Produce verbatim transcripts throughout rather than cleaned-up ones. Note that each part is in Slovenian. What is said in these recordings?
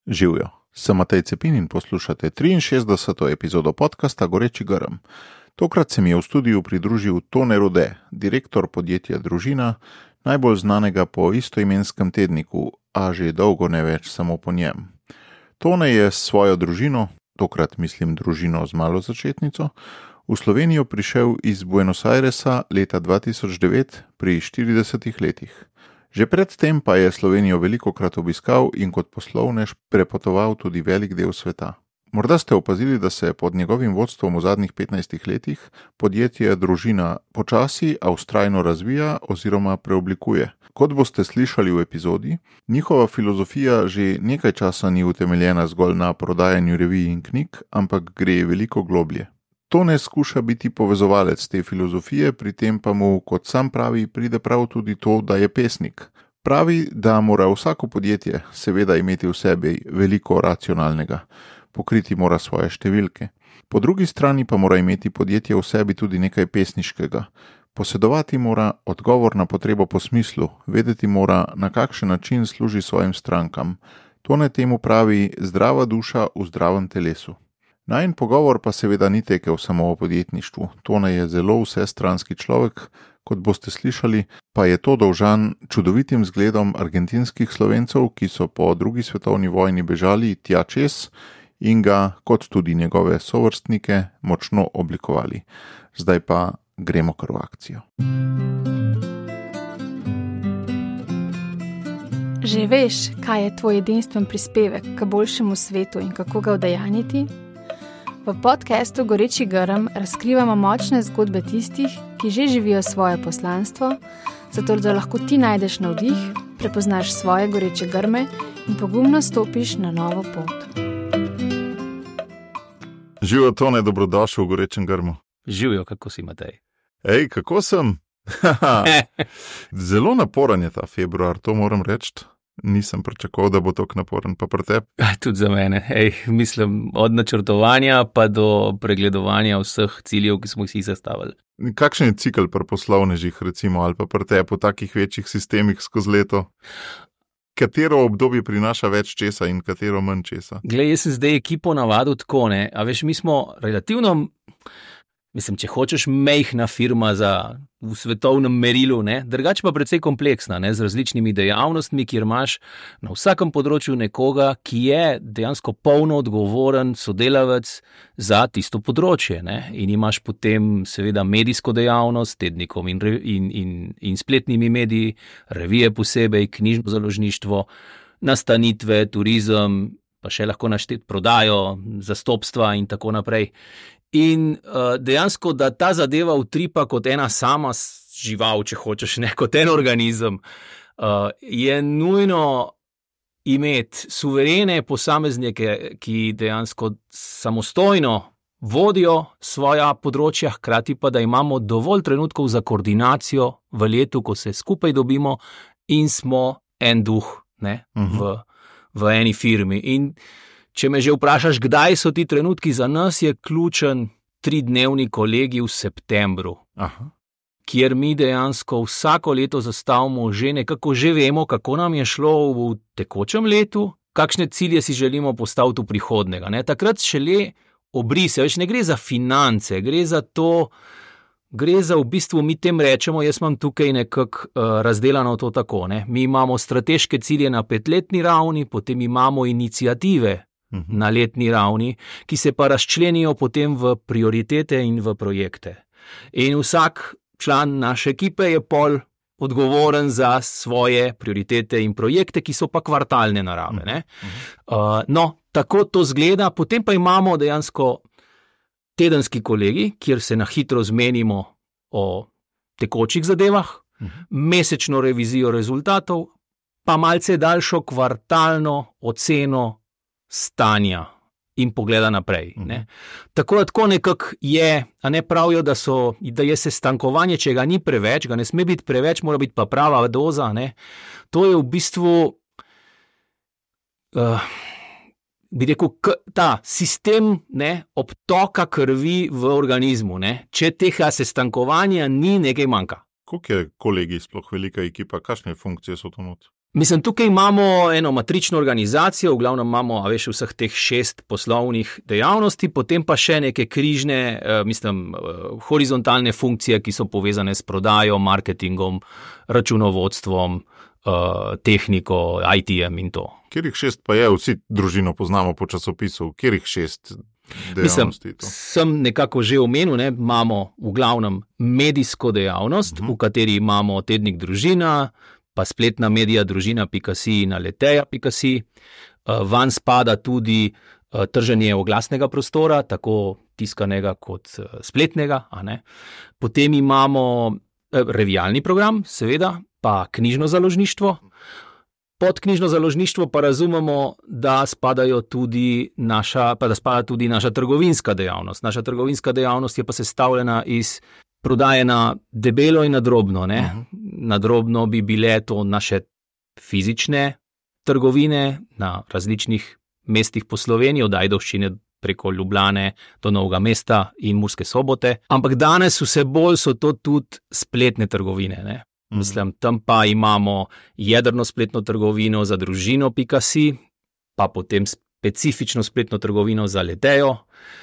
Živjo, sem Matej Cepin in poslušate triinšestdeseto epizodo podcasta Goreči grm. Tokrat se mi je v studiu pridružil Tone Rode, direktor podjetja Družina, najbolj znanega po istoimenskem tedniku, a že dolgo ne več samo po njem. Tone je s svojo družino, tokrat mislim družino z malo začetnico, v Slovenijo prišel iz Buenos Airesa leta dva tisoč devet pri štiridesetih letih. Že predtem pa je Slovenijo velikokrat obiskal in kot poslovnež prepotoval tudi velik del sveta. Morda ste opazili, da se pod njegovim vodstvom v zadnjih petnajstih letih podjetje Družina počasi, a vztrajno razvija oziroma preoblikuje. Kot boste slišali v epizodi, njihova filozofija že nekaj časa ni utemeljena zgolj na prodajanju revij in knjig, ampak gre veliko globlje. Tone skuša biti povezovalec te filozofije, pri tem pa mu, kot sam pravi, pride prav tudi to, da je pesnik. Pravi, da mora vsako podjetje seveda imeti v sebi veliko racionalnega, pokriti mora svoje številke. Po drugi strani pa mora imeti podjetje v sebi tudi nekaj pesniškega. Posedovati mora odgovor na potrebo po smislu, vedeti mora, na kakšen način služi svojim strankam. Tone temu pravi zdrava duša v zdravem telesu. Najin pogovor pa seveda ni tekel samo o podjetništvu. Tone je zelo vsestranski človek, kot boste slišali, pa je to dolžan čudovitim zgledom argentinskih Slovencev, ki so po drugi svetovni vojni bežali tja čez in ga, kot tudi njegove sovrstnike, močno oblikovali. Zdaj pa gremo kar v akcijo. Že veš, kaj je tvoj edinstven prispevek k boljšemu svetu in kako ga udejanjiti? V podcastu Goreči grm razkrivamo močne zgodbe tistih, ki že živijo svoje poslanstvo, zato da lahko ti najdeš navdih, prepoznaš svoje goreče grme in pogumno stopiš na novo pot. Živjo, Tone, dobrodošel v Gorečem grmu. Živjo, kako si, Matej? Ej, kako sem? Zelo naporen je ta februar, to moram reči. Nisem pričakoval, da bo tako naporen, pa pri tebi. Tudi za mene. Ej, mislim, od načrtovanja pa do pregledovanja vseh ciljev, ki smo si zastavili. Kakšen je cikel pri poslovnežih, recimo, ali pa pri tebi v takih večjih sistemih skozi leto? Katero obdobje prinaša več česa in katero manj česa? Glej, jaz sem zdaj ekipo navadil tako, ne, a veš, mi smo relativno, mislim, če hočeš, mejhna firma za v svetovnem merilu, ne, drugače pa precej kompleksna, ne, z različnimi dejavnostmi, kjer imaš na vsakem področju nekoga, ki je dejansko polno odgovoren sodelavec za tisto področje, ne, in imaš potem seveda medijsko dejavnost, tednikom in, in, in, in spletnimi mediji, revije posebej, knjižno založništvo, nastanitve, turizem, pa še lahko naštet prodajo, zastopstva in tako naprej. In uh, dejansko, da ta zadeva utripa kot ena sama žival, če hočeš, ne, kot en organizem, uh, je nujno imeti suverene posameznike, ki dejansko samostojno vodijo svoja področja, hkrati pa, da imamo dovolj trenutkov za koordinacijo v letu, ko se skupaj dobimo in smo en duh, ne, uh-huh. v, v eni firmi. In če me že vprašaš, kdaj so ti trenutki za nas, je ključen tridnevni kolegij v septembru, Aha. kjer mi dejansko vsako leto zastavimo že nekako, že vemo, kako nam je šlo v tekočem letu, kakšne cilje si želimo postaviti v prihodnega. Ne? Takrat šele obrise, več ne gre za finance, gre za to, gre za v bistvu, mi tem rečemo, jaz imam tukaj nekako uh, razdelano to tako, ne? Mi imamo strateške cilje na petletni ravni, potem imamo iniciative na letni ravni, ki se pa razčlenijo potem v prioritete in v projekte. In vsak član naše ekipe je pol odgovoren za svoje prioritete in projekte, ki so pa kvartalne narave. Ne? Uh, no, tako to zgleda. Potem pa imamo dejansko tedenski kolegi, kjer se na hitro zmenimo o tekočih zadevah, mesečno revizijo rezultatov, pa malce daljšo kvartalno oceno stanja in pogleda naprej. Ne? Tako da tako nekako je, a ne pravijo, da, so, da je sestankovanje, če ga ni preveč, ga ne sme biti preveč, mora biti pa prava doza. Ne? To je v bistvu, uh, bi rekel, k, ta sistem, ne, obtoka krvi v organizmu. Ne? Če tega sestankovanja ni, nekaj manjka. Koliko je kolegi sploh velika ekipa? Kakšne funkcije so to not? Mislim, tukaj imamo eno matrično organizacijo, v glavnem imamo, a veš, vseh teh šest poslovnih dejavnosti, potem pa še neke križne, eh, mislim, eh, horizontalne funkcije, ki so povezane s prodajo, marketingom, računovodstvom, eh, tehniko, I T-jem in to. Kjerih šest pa je, vsi družino poznamo po časopisu, kjerih šest dejavnosti? Mislim, sem nekako že omenil, ne, imamo v glavnem medijsko dejavnost, uh-huh. v kateri imamo tednik Družina, pa spletna medija družina pika si in aleteja pika si. Van spada tudi trženje oglasnega prostora, tako tiskanega kot spletnega. A ne? Potem imamo revijalni program, seveda, pa knjižno založništvo. Pod knjižno založništvo pa razumemo, da, spadajo tudi naša, pa da spada tudi naša trgovinska dejavnost. Naša trgovinska dejavnost je pa sestavljena iz prodaje na debelo in na drobno. Ne? Uh-huh. Na drobno bi bile to naše fizične trgovine na različnih mestih po Sloveniji, od Ajdovščine preko Ljubljane do Novega mesta in Murske Sobote. Ampak danes vse bolj so to tudi spletne trgovine. Ne? Uh-huh. Mislim, tam pa imamo jedrno spletno trgovino za družino pika si, pa potem specifično spletno trgovino za Letejo,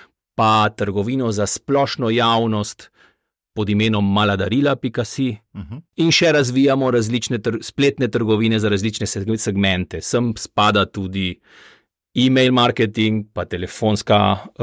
pa trgovino za splošno javnost pod imenom maladarila pika si uh-huh. in še razvijamo različne tr- spletne trgovine za različne segmente. Sem spada tudi e-mail marketing, pa telefonska,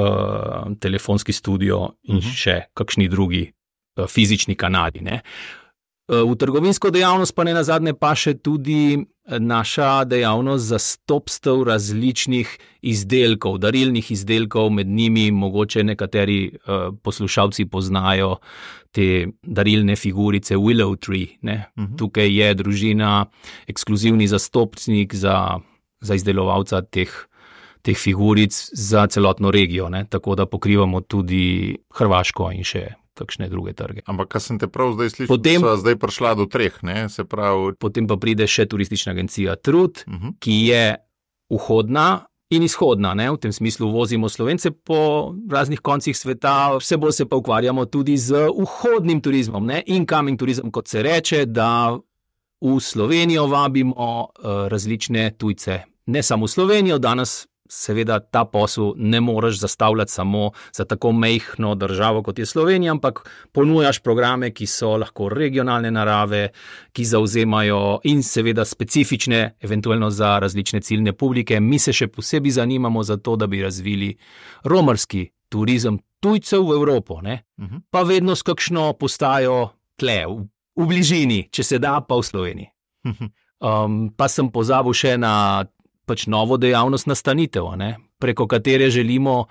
uh, telefonski studio in uh-huh. še kakšni drugi uh, fizični kanali. Ne? Uh, v trgovinsko dejavnost pa ne nazadnje pa še tudi naša dejavnost zastopstev različnih izdelkov, darilnih izdelkov, med njimi mogoče nekateri uh, poslušalci poznajo te darilne figurice Willow Tree. Ne? Uh-huh. Tukaj je družina ekskluzivni zastopnik za, za izdelovalca teh, teh figuric za celotno regijo, ne? Tako da pokrivamo tudi Hrvaško in še kakšne druge trge. Ampak, kar sem te prav zdaj slišal, potem, so zdaj prišla do treh, ne? Se pravi... Potem pa pride še turistična agencija Trud, uh-huh. ki je vhodna in izhodna, ne? V tem smislu vozimo Slovence po raznih koncih sveta, vse bolj se pa ukvarjamo tudi z vhodnim turizmom, ne? Incoming turizem, kot se reče, da v Slovenijo vabimo uh, različne tujce. Ne samo v Slovenijo, danes seveda ta posel ne moreš zastavljati samo za tako majhno državo, kot je Slovenija, ampak ponujaš programe, ki so lahko regionalne narave, ki zauzemajo in seveda specifične, eventualno za različne ciljne publike. Mi se še posebej zanimamo za to, da bi razvili romarski turizem tujcev v Evropo, ne? Uh-huh. Pa vedno s kakšno postajo tle, v, v bližini, če se da, pa v Sloveniji. Uh-huh. Um, pa sem pozabil še na pač novo dejavnost nastanitev, ne? Preko katere želimo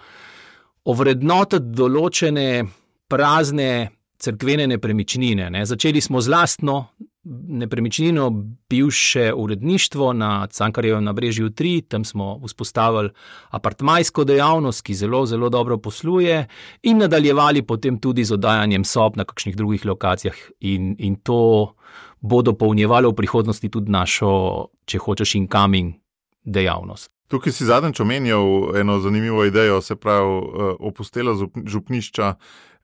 ovrednotiti določene prazne cerkvene nepremičnine. Ne? Začeli smo z lastno nepremičnino, bivše uredništvo na Cankarjevem nabrežju tri, tam smo vzpostavili apartmajsko dejavnost, ki zelo, zelo dobro posluje, in nadaljevali potem tudi z oddajanjem sob na kakšnih drugih lokacijah in, in to bo dopolnjevalo v prihodnosti tudi našo, če hočeš, incoming dejavnost. Tukaj si zadnjič omenjal eno zanimivo idejo, se pravi opustela župnišča,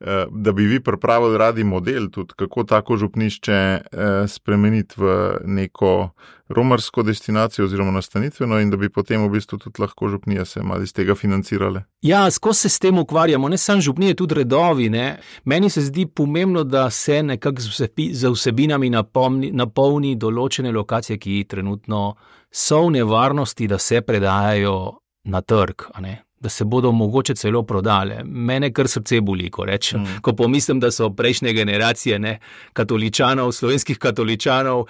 da bi vi pripravili radi model, tudi kako tako župnišče spremeniti v neko romarsko destinacijo oziroma nastanitveno in da bi potem v bistvu tudi lahko župnije se malo iz tega financirale. Ja, skozi se s tem ukvarjamo, ne samo župnije, tudi redovi. Ne? Meni se zdi pomembno, da se nekako z vsebinami napolni, napolni določene lokacije, ki trenutno so v nevarnosti, da se predajajo na trg, a ne? Da se bodo mogoče celo prodale. Mene kar srce boli, ko rečem, mm. ko pomislim, da so prejšnje generacije, ne, katoličanov, slovenskih katoličanov,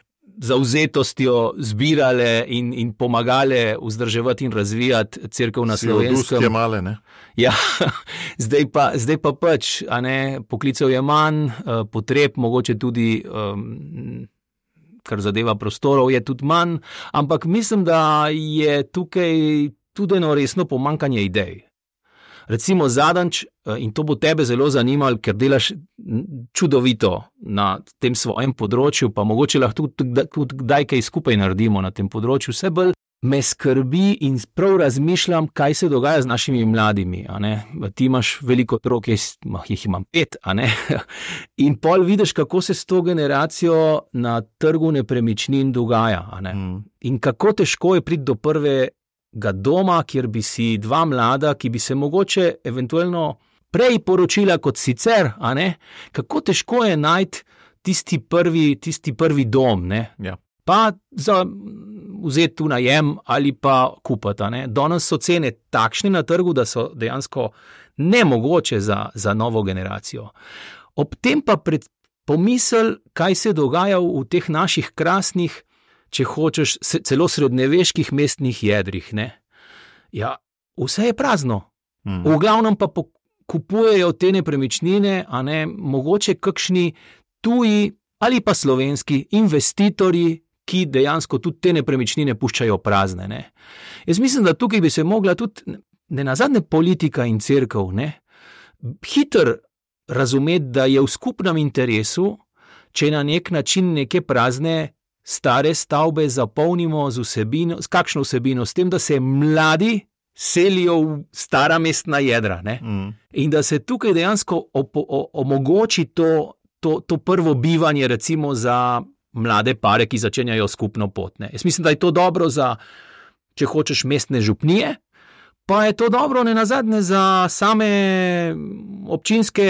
zavzetostjo zbirale in, in pomagale vzdrževati in razvijati cerkev na Slovenskem. Je male, ne? Ja, zdaj pa, zdaj pa pač, a ne, poklicev je manj, potreb, mogoče tudi, um, kar zadeva prostorov, je tudi manj, ampak mislim, da je tukaj tudi eno resno pomankanje idej. Recimo zadnjič, in to bo tebe zelo zanimalo, ker delaš čudovito na tem svojem področju, pa mogoče lahko tudi, tudi kdaj kaj skupaj naredimo na tem področju, vse bolj me skrbi in prav razmišljam, kaj se dogaja z našimi mladimi. A ne? Ti imaš veliko otrok, jaz jih imam pet, a ne? In pol vidiš, kako se s to generacijo na trgu nepremičnin dogaja. A ne? Mm. In kako težko je priti do prvega doma, kjer bi si dva mlada, ki bi se mogoče eventualno prej poročila kot sicer, a ne? Kako težko je najti tisti prvi, tisti prvi dom, ne? Ja. Pa za vzeti v najem ali pa kupiti. Danes so cene takšne na trgu, da so dejansko nemogoče za, za novo generacijo. Ob tem pa pred, pomisel, kaj se dogaja v teh naših krasnih, če hočeš, celo srednjeveških mestnih jedrih. Ne? Ja, vse je prazno. Hmm. V glavnem pa kupujejo te nepremičnine, a ne, mogoče kakšni tuji ali pa slovenski investitorji, ki dejansko tudi te nepremičnine puščajo prazne. Ne. Jaz mislim, da tukaj bi se mogla tudi, ne nazadnje politika in cerkev, ne, hitro razumeti, da je v skupnem interesu, če na nek način neke prazne stare stavbe zapolnimo z vsebino, s kakšno vsebino, s tem, da se mladi selijo v stara mestna jedra. Ne. Mm. In da se tukaj dejansko op- o- omogoči to, to, to prvo bivanje, recimo za mlade pare, ki začenjajo skupno pot. Ne. Jaz mislim, da je to dobro za, če hočeš, mestne župnije, pa je to dobro ne nazadnje za same občinske...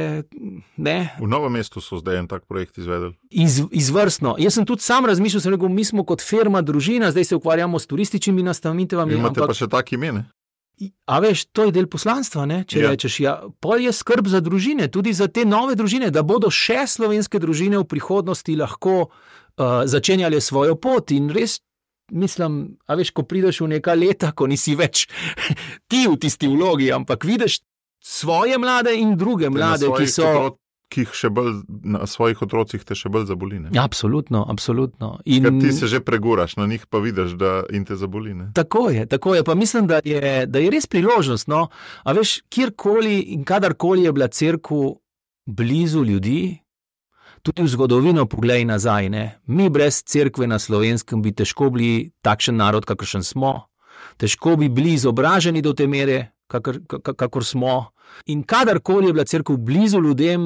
Ne. V Novem mestu so zdaj en tak projekt izvedeli. Iz, izvrstno. Jaz sem tudi sam razmišljal, sem rekel, mi smo kot firma, družina, zdaj se ukvarjamo s turističnimi nastanitvami. Imate ampak... pa še tak imene? A veš, to je del poslanstva, ne? Če ja. rečeš, ja, pol je skrb za družine, tudi za te nove družine, da bodo še slovenske družine v prihodnosti lahko uh, začenjale svojo pot in res, mislim, a veš, ko prideš v neka leta, ko nisi več ti v tisti vlogi, ampak vidiš svoje mlade in druge mlade, ki so... Otrok, ki jih še bolj, na svojih otrocih te še bolj zaboli. Ne? Ja, absolutno, absolutno. In... Ker ti se že preguraš, na njih pa vidiš, da in te zaboli. Ne? Tako je, tako je. Pa mislim, da je, da je res priložnost. No? A veš, kjerkoli in kadarkoli je bila cerkev blizu ljudi, tudi v zgodovino poglej nazaj. Ne? Mi brez cerkve na Slovenskem bi težko bili takšen narod, kakršen smo. Težko bi bili izobraženi do te mere, kakor, kakor smo. In kadarkoli je bila cerkev blizu ljudem,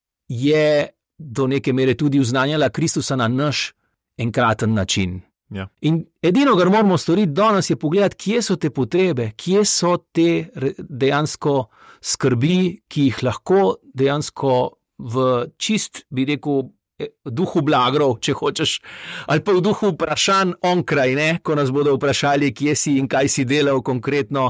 je do neke mere tudi uznanjala Kristusa na naš enkraten način. Ja. In edino, kar moramo storiti danes, je pogledati, kje so te potrebe, kje so te dejansko skrbi, ki jih lahko dejansko v čist, bi rekel, duhu blagrov, če hočeš, ali pa v duhu vprašanj onkraj, ne, ko nas bodo vprašali, kje si in kaj si delal konkretno.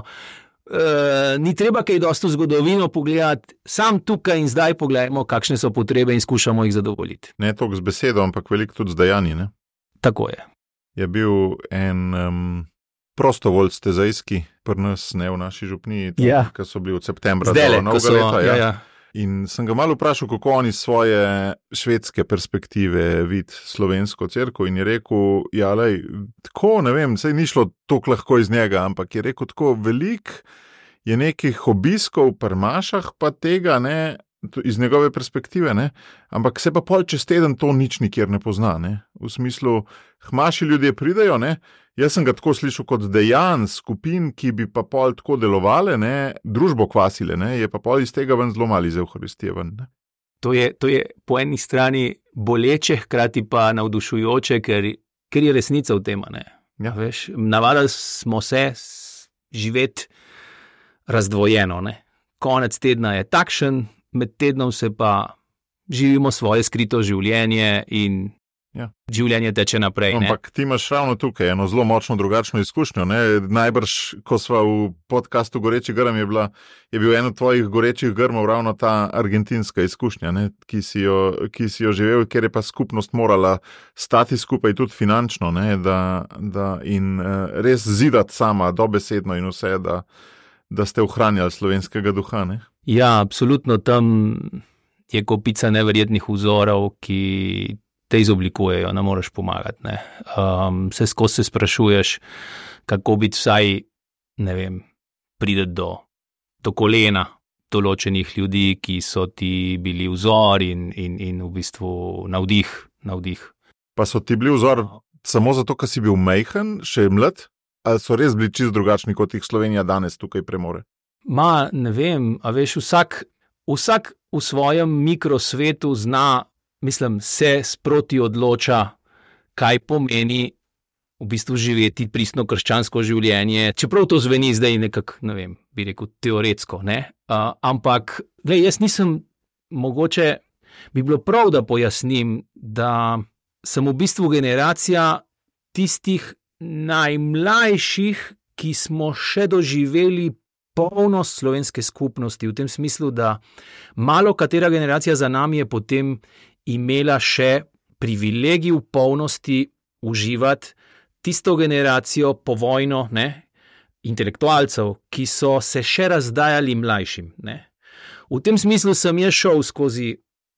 Uh, ni treba kaj dosti v zgodovino pogledati, sam tukaj in zdaj pogledajmo, kakšne so potrebe in skušamo jih zadovoljiti. Ne toliko z besedo, ampak veliko tudi z dejanji. Ne? Tako je. Je bil en um, prostovoljc tezajski pri nas, ne v naši župniji, ja. ki so bili od septembra Zdele, do novega so, leta. Ja. Ja, ja. In sem ga malo vprašal, kako on iz svoje švedske perspektive vidi slovensko cerkev in je rekel, ja, lej, tako, ne vem, saj ni šlo toliko lahko iz njega, ampak je rekel tako, veliko je nekih obiskov pri mašah, pa tega, ne, iz njegove perspektive, ne, ampak se pa pol čez teden to nič nikjer ne pozna, ne, v smislu, hmaši ljudje pridejo, ne, jaz sem ga tako slišal kot dejan skupin, ki bi pa pol tako delovale, ne, družbo kvasile, ne, je pa pol iz tega ven zelo mali iz Evharistije ven. Ne. To je, to je po eni strani boleče, hkrati pa navdušujoče, ker, ker je resnica v tem. Ne. Ja. Veš, navadili smo se živeti razdvojeno. Ne. Konec tedna je takšen, med tednom se pa živimo svoje skrito življenje in ja. življenje teče naprej. Ampak ti imaš ravno tukaj eno zelo močno drugačno izkušnjo. Ne? Najbrž, ko sva v podcastu Goreči grm, je, bila, je bil eno tvojih gorečih grmov ravno ta argentinska izkušnja, ne? Ki, si jo, ki si jo živel, ker je pa skupnost morala stati skupaj tudi finančno, ne? Da, da in uh, res zidati sama, dobesedno in vse, da, da ste ohranjali slovenskega duha. Ne? Ja, absolutno, tam je kopica neverjetnih vzorov, ki te izoblikujejo, ne moreš pomagati. Ne. Um, vse skozi se sprašuješ, kako biti vsaj, ne vem, prideti do, do kolena določenih ljudi, ki so ti bili vzor in, in, in v bistvu navdih, navdih. Pa so ti bili vzor samo zato, ker si bil majhen, še mlad, ali so res bili čisto drugačni, kot jih Slovenija danes tukaj premore? Ma, ne vem, a veš, vsak, vsak v svojem mikrosvetu zna, mislim, se sproti odloča, kaj pomeni v bistvu živeti pristno krščansko življenje, čeprav to zveni zdaj nekako, ne vem, bi rekel teoretsko, ne? Uh, ampak, glej, jaz nisem, mogoče bi bilo prav, da pojasnim, da sem v bistvu generacija tistih najmlajših, ki smo še doživeli polnost slovenske skupnosti, v tem smislu, da malo katera generacija za nami je potem imela še privilegij v polnosti uživati tisto generacijo povojno, ne, intelektualcev, ki so se še razdajali mlajšim. Ne. V tem smislu sem jaz šel skozi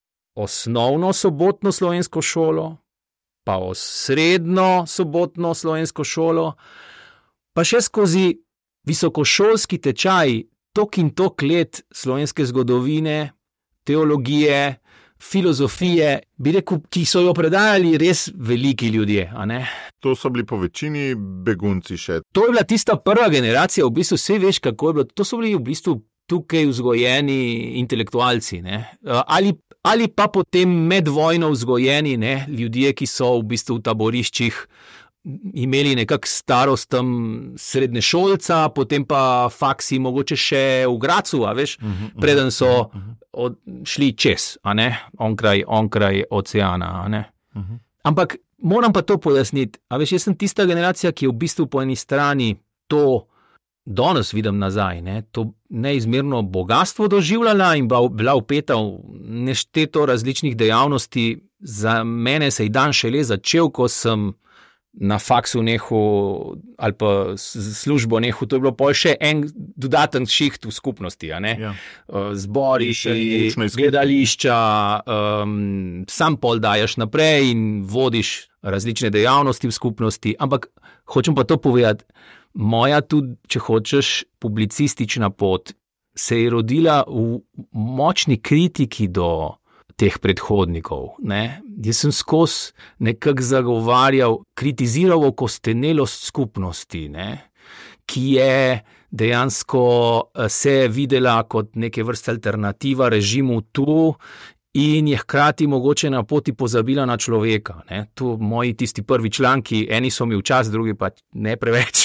osnovno sobotno slovensko šolo, pa srednjo sobotno slovensko šolo, pa še skozi visokošolski tečaj, tok in tok let slovenske zgodovine, teologije, filozofije, bi rekel, ki so jo predajali res veliki ljudje, a ne? To so bili po večini begunci še. To je bila tista prva generacija, v bistvu vse veš, kako je bilo, to so bili v bistvu tukaj vzgojeni intelektualci, ne? Ali, ali pa potem med vojno vzgojeni, ne, ljudje, ki so v bistvu v taboriščih imeli nekak starost tam srednješolca, potem pa faksi mogoče še v Gracu, a veš, uh-huh, preden so uh-huh. od, šli čez, a ne, onkraj, onkraj oceana, a ne. Uh-huh. Ampak moram pa to pojasniti, a veš, jaz sem tista generacija, ki je v bistvu po eni strani to danes vidim nazaj, ne, to neizmerno bogatstvo doživljala in bila vpeta v nešteto različnih dejavnosti. Za mene se je dan šele začel, ko sem na faksu nehal ali pa službo nehal, to je bilo pol še en dodaten šiht v skupnosti, a ne? Ja. Zbori, gledališča, um, sam pol dajaš naprej in vodiš različne dejavnosti v skupnosti, ampak hočem pa to povedati, moja tudi, če hočeš, publicistična pot se je rodila v močni kritiki do teh predhodnikov, ne. Jaz sem skozi nekako zagovarjal, kritiziral okostenelost skupnosti, ne, ki je dejansko se videla kot neke vrste alternativa režimu tu in je hkrati mogoče na poti pozabila na človeka, ne. To moji tisti prvi članki, eni so mi včas, drugi pa ne preveč.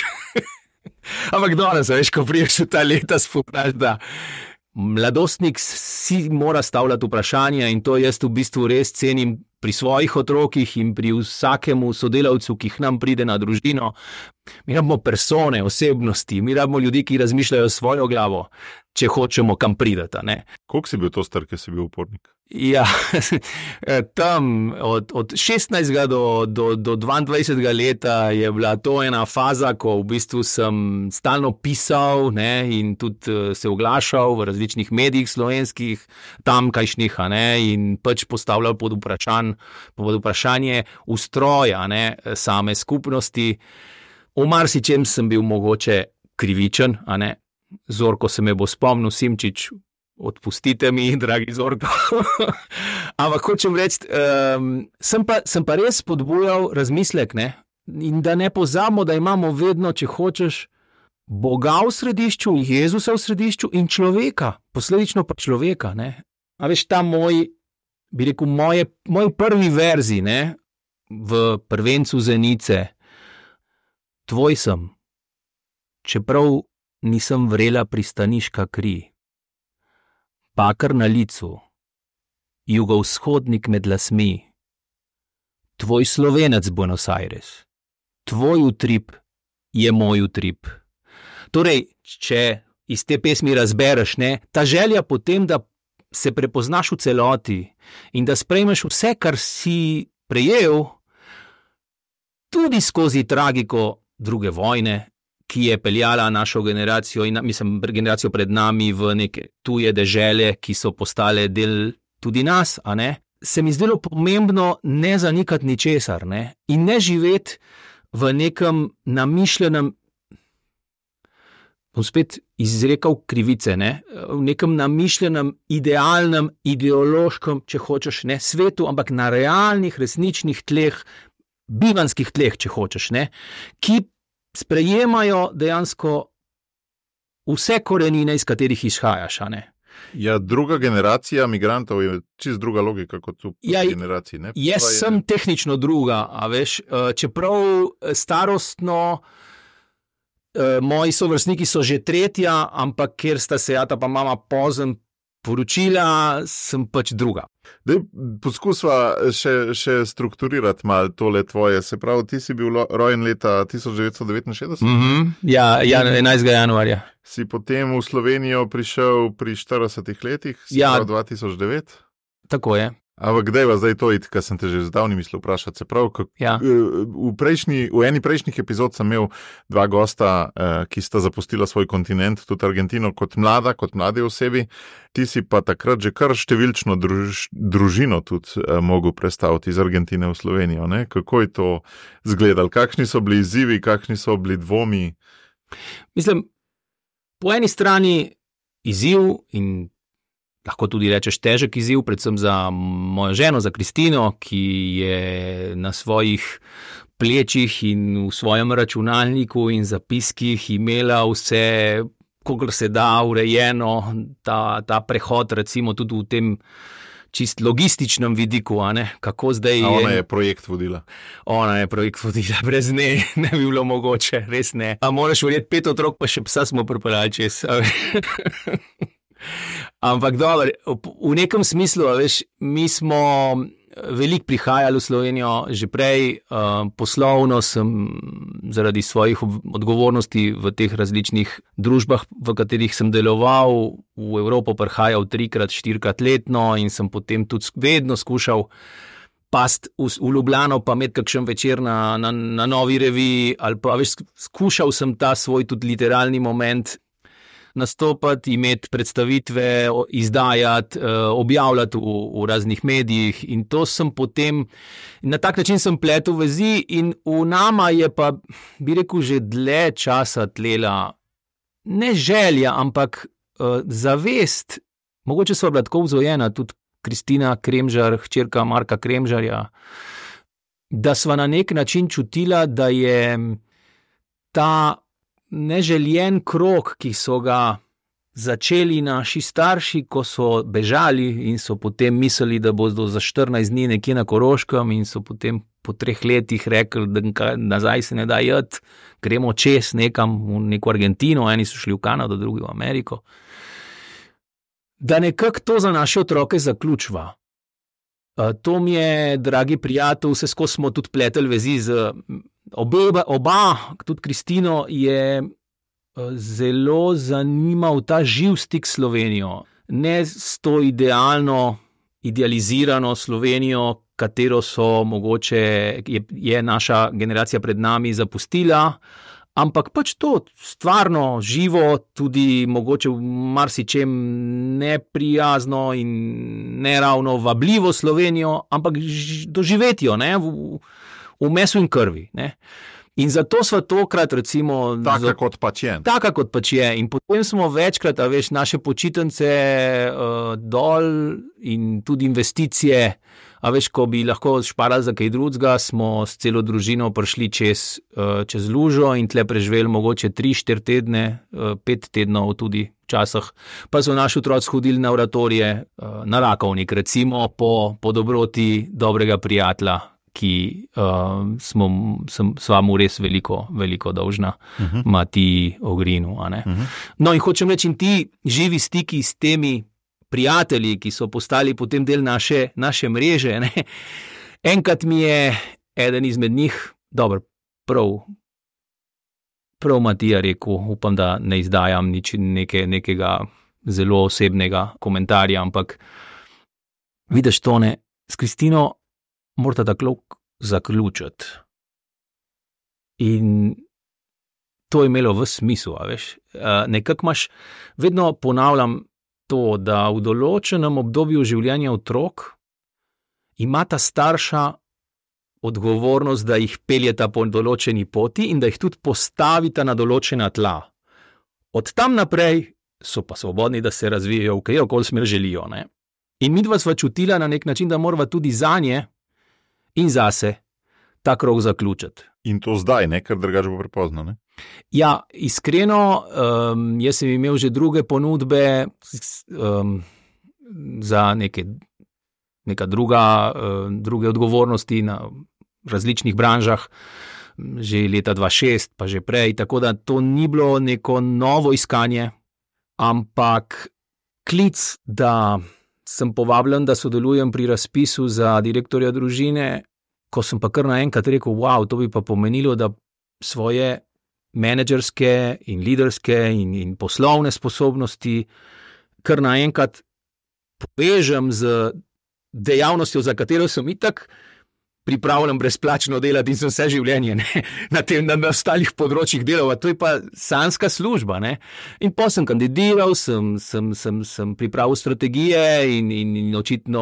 Ampak danes, veš, ko priješ v ta leta, spomnaš, da mladostnik si mora stavljati vprašanja in to jaz v bistvu res cenim pri svojih otrokih in pri vsakemu sodelavcu, ki k nam pride na družino. Mi rabimo persone, osebnosti, mi rabimo ljudi, ki razmišljajo svojo glavo, če hočemo kam prideti, ne. Koliko si bil to star, ki si bil upornik? Ja, tam od, od šestnajstega do, do, do dvaindvajsetega leta je bila to ena faza, ko v bistvu sem stalno pisal, ne, in tudi se oglašal v različnih medijih slovenskih, tamkajšnjih, a ne, in pač postavljal pod vprašanj, pod vprašanje ustroja, ne, same skupnosti. V marsičem sem bil mogoče krivičen, a ne. Zorko se me bo spomnil, Simčič, odpustite mi, dragi Zorko. Ampak hočem reči, um, sem, pa, sem pa res spodbujal razmislek, ne? In da ne pozabimo, da imamo vedno, če hočeš, Boga v središču, Jezusa v središču in človeka, posledično pa človeka, ne? A veš, ta moj, bi rekel, moje, moj prvi verzi, ne, v prvencu Zenice, tvoj sem, čeprav nisem vrela pristaniška kri. Bakar na licu, jugovzhodnik med lasmi, tvoj Slovenec Buenos Aires, tvoj utrip je moj utrip. Torej, če iz te pesmi razbereš, ne, ta želja potem, da se prepoznaš v celoti in da sprejmeš vse, kar si prejel, tudi skozi tragiko druge vojne, ki je peljala našo generacijo in mislim, generacijo pred nami v neke tuje dežele, ki so postale del tudi nas, a ne, se mi zdelo pomembno ne zanikati ničesar, ne, in ne živeti v nekem namišljenem, bom spet izrekal krivice, ne, v nekem namišljenem, idealnem, ideološkem, če hočeš, ne, svetu, ampak na realnih, resničnih tleh bivanskih tleh, če hočeš, ne, ki sprejemajo dejansko vse korenine, iz katerih izhajaš. A ne. Ja, druga generacija migrantov je čist druga logika kot v Ja, generaciji. Ne? Jaz Pa je- sem tehnično druga, a veš, eh, čeprav starostno eh, moji sovrstniki so že tretja, ampak ker sta se jata pa mama pozem poročila, sem pač druga. Dej, poskusva še, še strukturirati malo tole tvoje. Se pravi, ti si bil lo- rojen leta tisoč devetsto devetinšestdeset, Mm -hmm. Ja, ja, enajstega januarja. si potem v Slovenijo prišel pri štiridesetih letih, se Ja. pravi dva tisoč devet. Tako je. Ampak kdaj vas zdaj to iti, kar sem te že zdavni mislil vprašati? Se pravi, kako, Ja. v, prejšnji, v eni prejšnjih epizod sem imel dva gosta, eh, ki sta zapustila svoj kontinent, tudi Argentino, kot mlada, kot mlade osebi. Ti si pa takrat že kar številčno druž, družino tudi eh, mogel prestaviti iz Argentine v Slovenijo. Ne? Kako je to izgledalo? Kakšni so bili izzivi, kakšni so bili dvomi? Mislim, po eni strani izziv in lahko tudi rečeš težek izziv, predvsem za mojo ženo, za Kristino, ki je na svojih plečih in v svojem računalniku in zapiskih imela vse, kolikor se da, urejeno, ta, ta prehod, recimo tudi v tem čist logističnem vidiku, a ne, kako zdaj A ona je projekt vodila. Ona je projekt vodila, brez nje ne bi bilo mogoče, res ne. A moraš verjeti, pet otrok, pa še psa smo pripeljali čez. Ampak dobro, v nekem smislu, a veš, mi smo veliko prihajali v Slovenijo že prej, uh, poslovno sem zaradi svojih odgovornosti v teh različnih družbah, v katerih sem deloval, v Evropo prihajal trikrat, štirikrat letno in sem potem tudi vedno skušal past v, v Ljubljano, pa imeti kakšen večer na, na, na Novi reviji, ali pa veš, skušal sem ta svoj tudi literalni moment nastopati, imeti predstavitve, izdajati, objavljati v, v raznih medijih in to sem potem, na tak način sem pletel vezi in v nama je pa, bi rekel, že dlje časa tlela ne želja, ampak uh, zavest, mogoče sva bila tako vzgojena, tudi Kristina Kremžar, hčerka Marka Kremžarja, da sva na nek način čutila, da je ta neželjen krog, ki so ga začeli naši starši, ko so bežali in so potem mislili, da bodo za štirinajst dni nekje na Koroškem in so potem po treh letih rekli, da nazaj se ne da iti, gremo čez nekam v neko Argentino, eni so šli v Kanado, drugi v Ameriko. Da nekako to za naše otroke zaključva. To mi je, dragi prijatelj, vse skozi smo tudi pleteli vezi z oba, oba, tudi Kristino je zelo zanimal ta živ stik s Slovenijo. Ne s to idealno, idealizirano Slovenijo, katero so mogoče, je, je naša generacija pred nami zapustila, ampak pač to stvarno, živo, tudi mogoče v marsičem neprijazno in neravno vabljivo Slovenijo, ampak doživeti jo, ne, v, v mesu in krvi. Ne. In zato sva tokrat, recimo... Taka za, kot pač je. Taka kot pač je. In potem smo večkrat, a veš, naše počitnice uh, dol in tudi investicije, a veš, ko bi lahko šparali za kaj drugega, smo s celo družino prišli čez, uh, čez lužo in tle preživeli mogoče tri, štiri tedne, uh, pet tednov tudi včasih. Pa so naši otroci hodili na oratorije, uh, na Rakovnik, recimo, po, po dobroti dobrega prijatelja, ki uh, smo, sem, sva mu res veliko, veliko dolžna, uh -huh. Matiji Ogrinu. A ne? Uh -huh. No in hočem reči, in ti živi stiki s temi prijatelji, ki so postali potem del naše, naše mreže. Ne? Enkrat mi je eden izmed njih, dobro, prav, prav Matija rekel, upam, da ne izdajam nič neke, nekega zelo osebnega komentarja, ampak vidiš tone, s Kristino morate tako zaključiti. In to je imelo v smislu, a veš. Nekako imaš, vedno ponavljam to, da v določenem obdobju življenja otrok ima ta starša odgovornost, da jih peljeta po določeni poti in da jih tudi postavita na določena tla. Od tam naprej so pa svobodni, da se razvijajo v katerokoli smer želijo. Ne? In midva sva čutila na nek način, da morava tudi zanje in zase ta krog zaključiti. In to zdaj, ne, ker drugače bo prepozno, ne? Ja, iskreno, um, jaz sem imel že druge ponudbe um, za neke, neka druga, um, druge odgovornosti na različnih branžah, že leta dva tisoč šest, pa že prej, tako da to ni bilo neko novo iskanje, ampak klic, da sem povabljen, da sodelujem pri razpisu za direktorja družine, ko sem pa kar naenkrat rekel, wow, to bi pa pomenilo, da svoje menedžerske in liderske in, in poslovne sposobnosti kar naenkrat povežem z dejavnostjo, za katero sem itak pripravljam brezplačno delati in sem vse življenje ne, na tem, na ostalih področjih delal, to je pa sanjska služba. Ne. In pa sem kandidiral, sem, sem, sem, sem pripravil strategije in, in, in očitno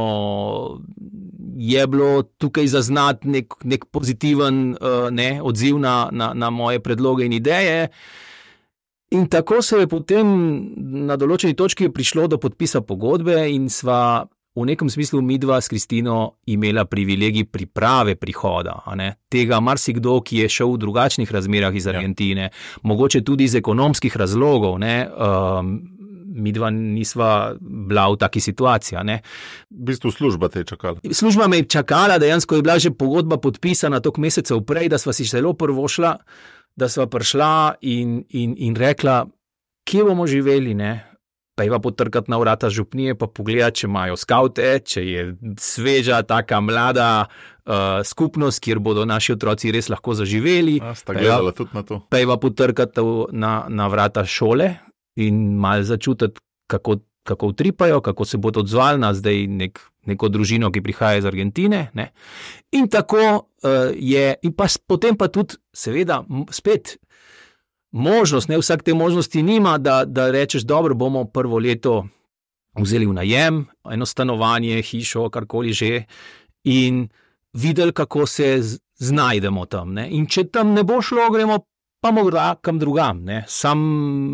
je bilo tukaj zaznati nek, nek pozitiven uh, ne, odziv na, na, na moje predloge in ideje. In tako se je potem na določeni točki prišlo do podpisa pogodbe in sva v nekem smislu midva s Kristino imela privilegij priprave prihoda. A ne? Tega marsikdo, ki je šel v drugačnih razmerah iz Argentine, ja. Mogoče tudi iz ekonomskih razlogov, ne, um, midva nisva bila v taki situaciji. Ne. V bistvu služba te je čakala. Služba me je čakala, dejansko je bila že pogodba podpisana toliko mesecev prej, da sva si zelo prvošla, da sva prišla in, in, in rekla, kje bomo živeli, ne? Pa jeva potrkati na vrata župnije, pa pogledati, če imajo skavte, če je sveža, taka mlada uh, skupnost, kjer bodo naši otroci res lahko zaživeli. A, sta gledala tudi na to. Pa jeva potrkati na, na vrata šole in malo začutiti, kako, kako utripajo, kako se bodo odzvali na zdaj nek, neko družino, ki prihaja iz Argentine. Ne? In tako uh, je, in pa potem pa tudi, seveda, spet, možnost, ne vsak te možnosti nima, da, da rečeš, dobro, bomo prvo leto vzeli v najem, eno stanovanje, hišo, karkoli že in videli, kako se znajdemo tam. Ne? In če tam ne bo šlo, gremo pa morda kam drugam. Ne? Sam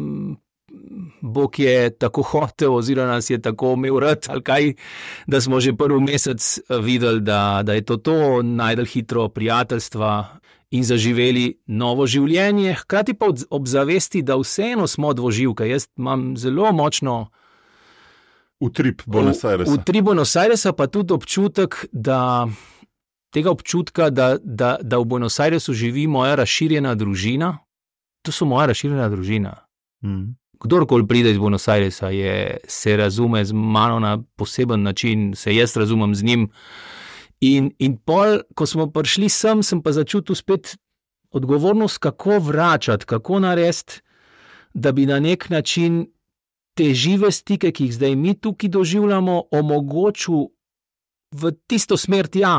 Bog je tako hotel oziroma nas je tako imel rad, ali kaj, da smo že prvi mesec videli, da, da je to to, najdel hitro prijateljstva in zaživeli novo življenje, hkrati pa ob zavesti, da vseeno smo dvoživka. Jaz imam zelo močno utrip Buenos Airesa. Utrip Buenos Airesa, pa tudi občutek, da tega občutka, da, da, da v Buenos Airesu živi moja razširjena družina. To so moja razširjena družina. Mm. Kdorkoli pride iz Buenos Airesa, je, se razume z mano na poseben način, se jaz razumem z njim. In, in pol, ko smo prišli sem, sem pa začutil spet odgovornost, kako vračati, kako narediti, da bi na nek način te žive stike, ki jih zdaj mi tukaj doživljamo, omogočil v tisto smer tja.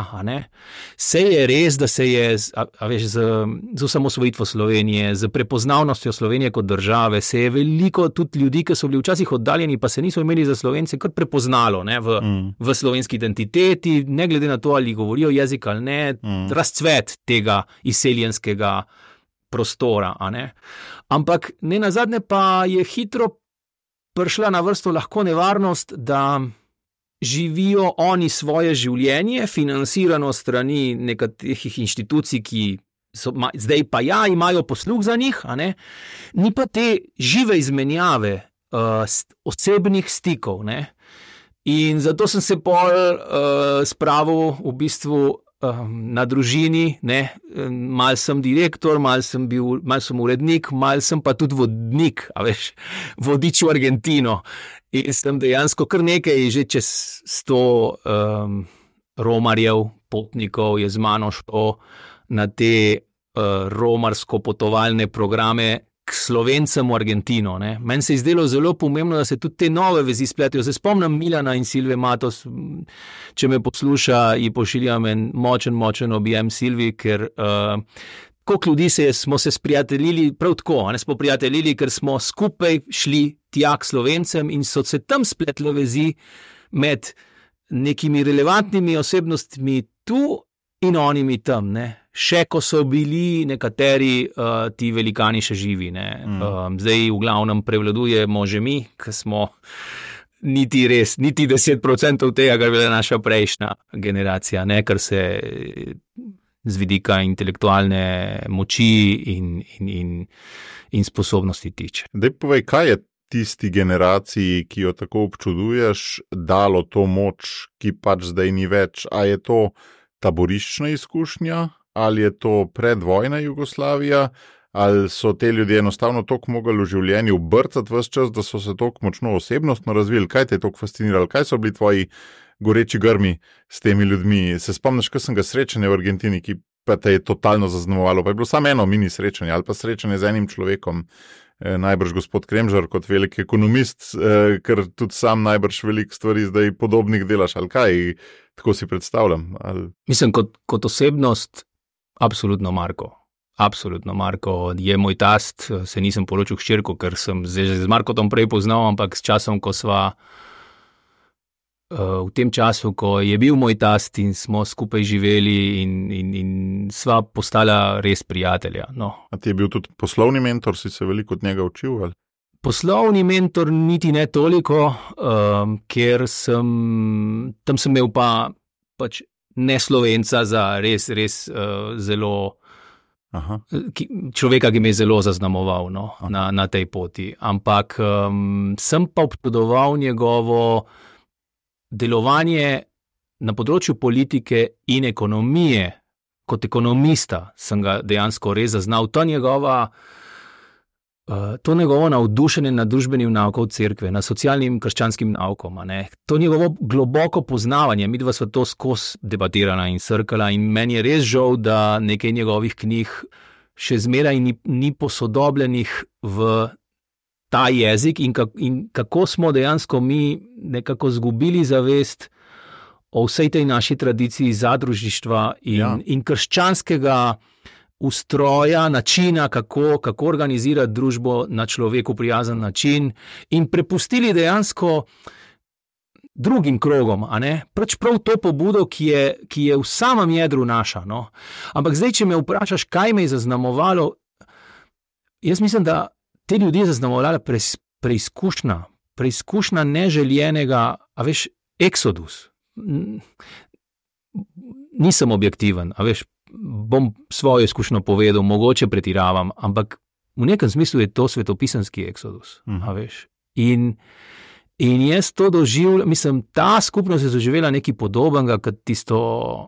Se je res, da se je a, a veš, z, z osamosvojitvo Slovenije, z prepoznavnostjo Slovenije kot države, se je veliko tudi ljudi, ki so bili včasih oddaljeni, pa se niso imeli za Slovence, kar prepoznalo ne, v, mm. v slovenski identiteti, ne glede na to, ali govorijo jezik ali ne, mm. razcvet tega izseljenskega prostora. A ne. Ampak ne nazadnje pa je hitro prišla na vrsto lahko nevarnost, da živijo oni svoje življenje, financirano strani nekaterih inštitucij, ki so, ma, zdaj pa ja, imajo posluh za njih, a ne? Ni pa te žive izmenjave uh, osebnih stikov. Ne? In zato sem se pol uh, spravil v bistvu um, na družini, ne? Mal sem direktor, mal sem, bil, mal sem urednik, mal sem pa tudi vodnik, a veš, vodič v Argentino. In sem dejansko kar nekaj, že čez sto um, romarjev, potnikov je z mano šlo na te uh, romarsko-potovalne programe k Slovencem v Argentino. Ne. Meni se je zdelo zelo pomembno, da se tudi te nove vezi spletijo. Se spomnim Milana in Silve Matos, če me posluša, ji pošiljam en močen, močen objem Silvi, ker uh, koliko ljudi se je, smo se sprijateljili, prav tako, ne smo prijateljili, ker smo skupaj šli tja k Slovencem in so se tam spletle vezi med nekimi relevantnimi osebnostmi tu in onimi tam, ne. Še ko so bili nekateri uh, ti velikani še živi, ne. Mm. Um, zdaj v glavnem prevladujemo že mi, ki smo niti res, niti deset procentov tega, kar je bila naša prejšnja generacija, ne, kar se z vidika intelektualne moči in, in, in, in sposobnosti tiče. Daj povej, kaj je tisti generaciji, ki jo tako občuduješ, dalo to moč, ki pač zdaj ni več? A je to taboriščna izkušnja, ali je to predvojna Jugoslavija, ali so te ljudje enostavno toliko mogli v življenju brcati ves čas, da so se toliko močno osebnostno razvili? Kaj te je toliko fasciniralo? Kaj so bili tvoji goreči grmi s temi ljudmi? Se spomniš, ko sem ga srečanja v Argentini, ki pa te je totalno zaznamovalo, pa je bilo samo eno mini srečanje ali pa srečanje z enim človekom, eh, najbrž gospod Kremžar kot velik ekonomist, eh, ker tudi sam najbrž velik stvari zdaj podobnih delaš, ali kaj, tako si predstavljam? Ali... Mislim, kot, kot osebnost, absolutno Marko. Absolutno, Marko je moj tast, se nisem poročil hčerko, ker sem z Markotom prej poznal, ampak s časom, ko sva v tem času, ko je bil moj tast in smo skupaj živeli in, in, in sva postala res prijatelja. No. A ti je bil tudi poslovni mentor, si se veliko od njega učil? Ali? Poslovni mentor niti ne toliko, um, ker sem, tam sem imel pa pač ne Slovenca za res, res uh, zelo, Aha. Ki, človeka, ki me je zelo zaznamoval no, na, na tej poti. Ampak um, sem pa občudoval njegovo delovanje na področju politike in ekonomije. Kot ekonomista sem ga dejansko res zaznal. To njegova, to njegovo navdušenje nad družbenim naukom cerkve, nad socialnim krščanskim naukom, ne? To njegovo globoko poznavanje, midva sva to skozi debatirala in srkala in meni je res žal, da nekaj njegovih knjig še zmeraj ni, ni posodobljenih v ta jezik in, kak, in kako smo dejansko mi nekako zgubili zavest o vsej tej naši tradiciji zadružništva in, ja. in krščanskega ustroja, načina, kako, kako organizirati družbo na človeku prijazen način in prepustili dejansko drugim krogom, a ne? Pač prav to pobudo, ki je, ki je v samem jedru naša. No? Ampak zdaj, če me vprašaš, kaj me je zaznamovalo, jaz mislim, da te ljudi je zaznamovala preizkušnja, preizkušnja neželjenega, a veš, eksodus. Nisem objektiven, a veš, bom svojo izkušnjo povedal, mogoče pretiravam, ampak v nekem smislu je to svetopisanski eksodus, mhm. a veš. In, in jaz to doživljam, mislim, ta skupnost je doživela nekaj podobnega, kot tisto,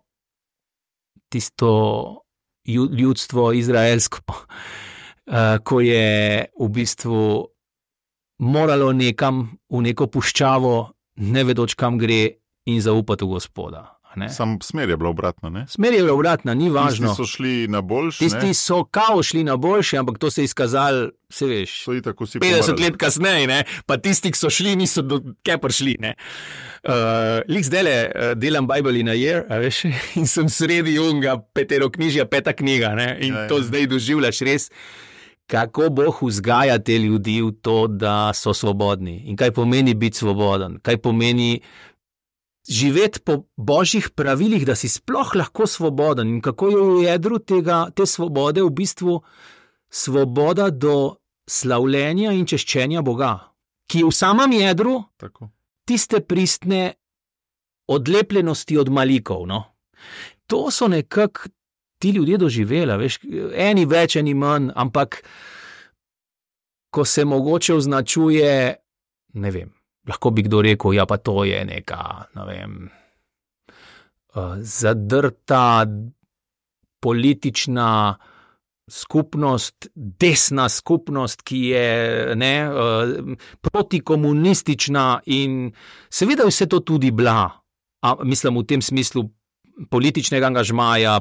tisto ljudstvo izraelsko, Uh, ko je v bistvu moralo nekam v neko puščavo, ne vedoč kam gre in zaupati v Gospoda. Sam smer je bila obratna, ne? Smer je bila obratna, ni važno. Tisti so šli na boljši, Tisti ne? so kao šli na boljši, ampak to se je izkazali, se veš, petdeset let kasneje, ne? Pa tisti, ki so šli, niso do kaj prišli, ne? Uh, lik zdajle uh, delam Bible in a year, a veš, in sem sredi unga petero knjižja, peta knjiga, ne? In ja, to ja. zdaj doživljaš res, kako Bog vzgaja te ljudi v to, da so svobodni. In kaj pomeni biti svoboden, kaj pomeni živeti po božjih pravilih, da si sploh lahko svoboden in kako je v jedru tega, te svobode v bistvu svoboda do slavljenja in češčenja Boga, ki je v samem jedru Tako. tiste pristne odlepljenosti od malikov. No? To so nekako ti ljudje doživela, veš, eni več, eni manj, ampak ko se mogoče označuje, ne vem, lahko bi kdo rekel, ja pa to je neka, ne vem, uh, zadrta politična skupnost, desna skupnost, ki je ne, uh, protikomunistična in seveda vse to tudi bila, a, mislim v tem smislu političnega angažmaja,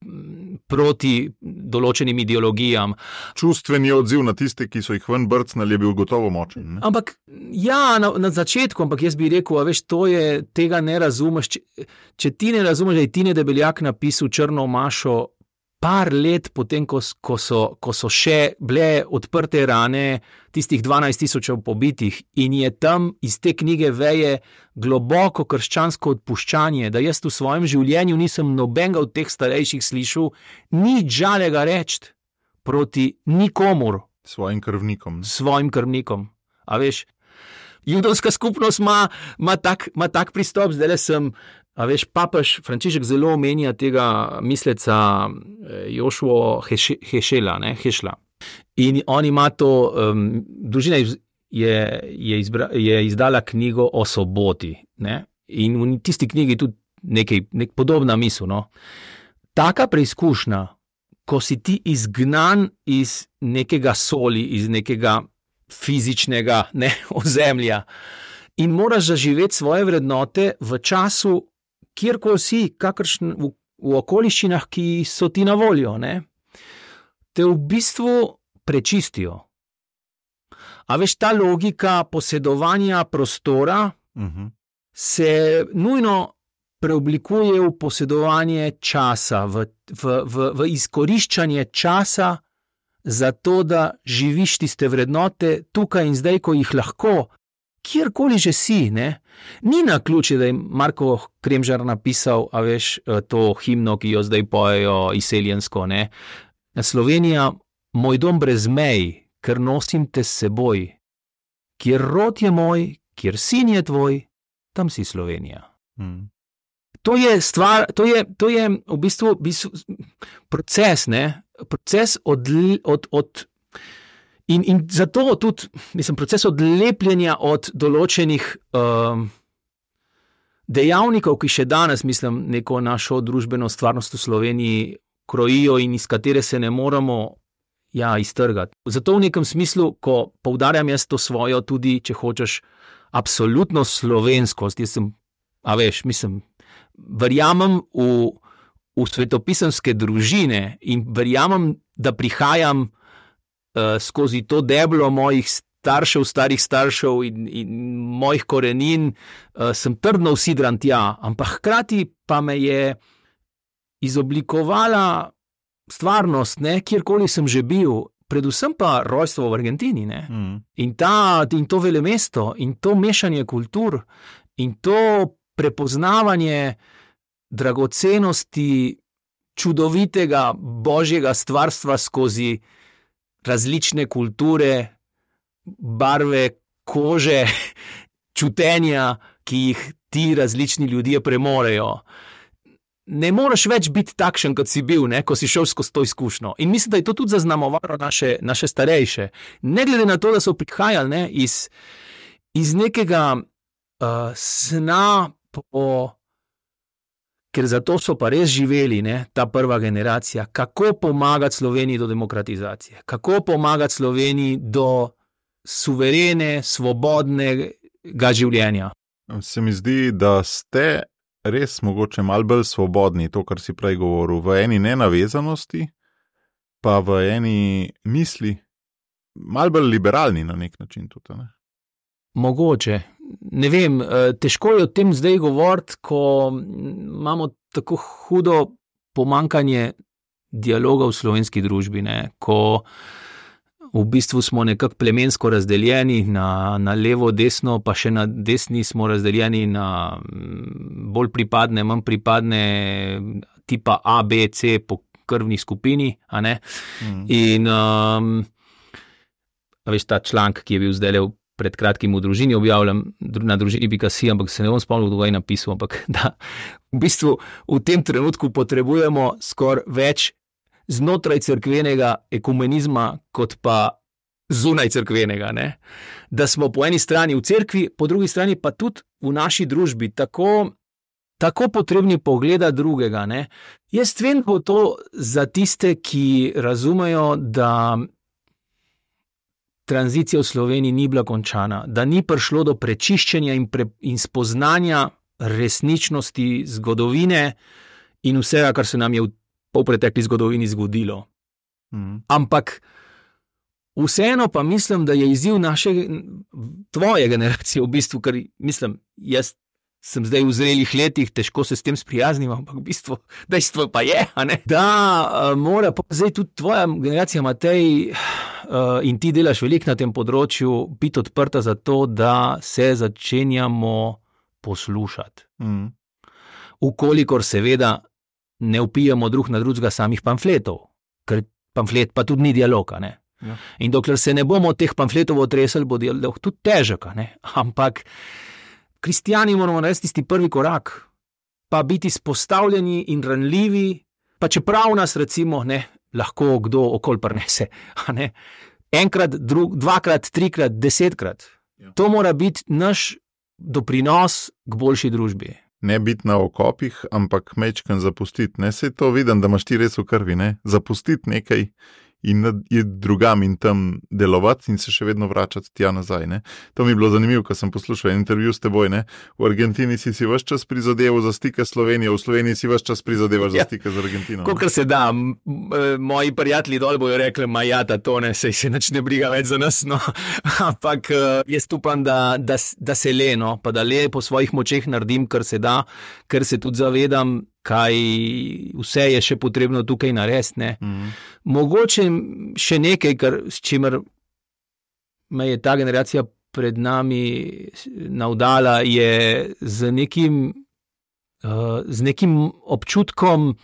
proti določenim ideologijam. Čustveni odziv na tiste, ki so jih ven brcnali, je bil gotovo močen. Ne? Ampak, ja, na, na začetku, ampak jaz bi rekel, a veš, to je, tega ne razumeš. Če, če ti ne razumeš, da je Tine Debeljak napisal Črno mašo par let potem, ko, ko, so, ko so še bile odprte rane tistih dvanajst tisoč pobitih in je tam iz te knjige veje globoko krščansko odpuščanje, da jaz v svojem življenju nisem nobenega od teh starejših slišal nič žalega reči proti nikomur. Svojim krvnikom. Svojim krvnikom. A veš, judovska skupnost ima, ima, tak, ima tak pristop, zdaj sem A veš, papež Frančišek zelo omenja tega misleca Jošuo Hešela, ne, Hešla. In on ima to, um, družina je, je, izbra, je izdala knjigo o soboti, ne, in v tisti knjigi tudi nekaj, nek podobna misel, no. Taka preizkušnja, ko si ti izgnan iz nekega soli, iz nekega fizičnega, ne, ozemlja in moraš zaživeti svoje vrednote v času, kjerkoli si, kakršen, v, v okoliščinah, ki so ti na voljo, ne, te v bistvu prečistijo. A veš, ta logika posedovanja prostora uh-huh. se nujno preoblikuje v posedovanje časa, v, v, v, v izkoriščanje časa za to, da živiš tiste vrednote tukaj in zdaj, ko jih lahko, kjerkoli že si, ne. Ni na ključe, da je Marko Kremžar napisal, a veš, to himno, ki jo zdaj pojejo izseljensko, ne. Slovenija, moj dom brez mej, ker nosim te s seboj. Kjer rod je moj, kjer sin je tvoj, tam si Slovenija. Hmm. To je stvar, to je, to je v bistvu, bistvu proces, ne, proces od, od, od in, in zato tudi, mislim, proces odlepljenja od določenih um, dejavnikov, ki še danes, mislim, neko našo družbeno stvarnost v Sloveniji krojijo in iz katere se ne moramo ja, iztrgati. Zato v nekem smislu, ko poudarjam jaz to svojo tudi, če hočeš, absolutno slovenskost, jaz sem, a veš, mislim, verjamem v, v svetopisemske družine in verjamem, da prihajam uh, skozi to deblo mojih staršev, starih staršev in, in mojih korenin, uh, sem trdno usidran tja, ampak hkrati pa me je izoblikovala stvarnost, ne, kjerkoli sem že bil, predvsem pa rojstvo v Argentini, ne. Mm. In, ta, in to velemesto, in to mešanje kultur, in to prepoznavanje dragocenosti čudovitega božjega stvarstva skozi različne kulture, barve, kože, čutenja, ki jih ti različni ljudje premorejo. Ne moreš več biti takšen, kot si bil, ne, ko si šel skozi to izkušnjo. In mislim, da je to tudi zaznamovalo naše, naše starejše. Ne glede na to, da so prihajali, ne, iz, iz nekega uh, sna po, ker zato so pa res živeli, ne, ta prva generacija, kako pomagati Sloveniji do demokratizacije, kako pomagati Sloveniji do suverene, svobodnega življenja. Se mi zdi, da ste res mogoče malo bolj svobodni, to, kar si prej govoril, v eni nenavezanosti, pa v eni misli, malo bolj liberalni na nek način tudi, ne? Mogoče. Ne vem, težko je o tem zdaj govoriti, ko imamo tako hudo pomankanje dialoga v slovenski družbi, ne? Ko v bistvu smo nekako plemensko razdeljeni na, na levo, desno, pa še na desni smo razdeljeni na bolj pripadne, manj pripadne, tipa A, B, C po krvni skupini, a ne? Mm. In um, veš, ta članek, ki je bil zdaj pred kratkim v družini objavljen, na družini pika si, ampak se ne bom spomnil, kdo ga je napisal, ampak da v bistvu v tem trenutku potrebujemo skoraj več znotraj cerkvenega ekumenizma, kot pa zunaj cerkvenega, ne? Da smo po eni strani v cerkvi, po drugi strani pa tudi v naši družbi tako, tako potrebni pogleda drugega, ne? Jaz vem, bo to za tiste, ki razumejo, da tranzicija v Sloveniji ni bila končana, da ni prišlo do prečiščenja in, pre, in spoznanja resničnosti zgodovine in vsega, kar se nam je v po pretekli zgodovini zgodilo. Mm. Ampak vseeno pa mislim, da je izziv naše, tvoje generacije v bistvu, ker mislim, jaz sem zdaj v zrelih letih, težko se s tem sprijaznim, ampak v bistvu dejstvo pa je, a ne? Da uh, mora pa zdaj tudi tvoja generacija, Matej, uh, in ti delaš veliko na tem področju, biti odprta za to, da se začenjamo poslušati. Mm. Ukolikor seveda ne vpijemo drug na drugega samih pamfletov, ker pamflet pa tudi ni dialoga, ne. Ja. In dokler se ne bomo teh pamfletov otresali, bo dialog tudi težek, ne. Ampak kristijani moramo narediti tisti prvi korak, pa biti izpostavljeni in ranljivi, pa čeprav nas recimo ne, lahko kdo okol prinese. Enkrat, drug, dvakrat, trikrat, desetkrat. Ja. To mora biti naš doprinos k boljši družbi. Ne biti na okopih, ampak mečken zapustiti. Ne, sej to vidim, da imaš ti res v krvi, ne? Zapustiti nekaj in iti drugam in tam delovati in se še vedno vračati tja nazaj. Ne? To mi je bilo zanimivo, ko sem poslušal intervju s teboj. Ne? V Argentini si si ves čas prizadeval za stike s Slovenijo, v Sloveniji si ves čas prizadevaš ja. za stike z Argentino. Kolikor se da, m- m- moji prijatelji dol bojo rekli, majata, to ne, sej se nič ne briga več za nas, no. Ampak jaz upam, da, da, da se le, no, pa da le po svojih močeh naredim, kar se da, ker se tudi zavedam, kaj vse je še potrebno tukaj narediti. Mm-hmm. Mogoče še nekaj, kar, s čimer me je ta generacija pred nami navdala, je z nekim, uh, z nekim občutkom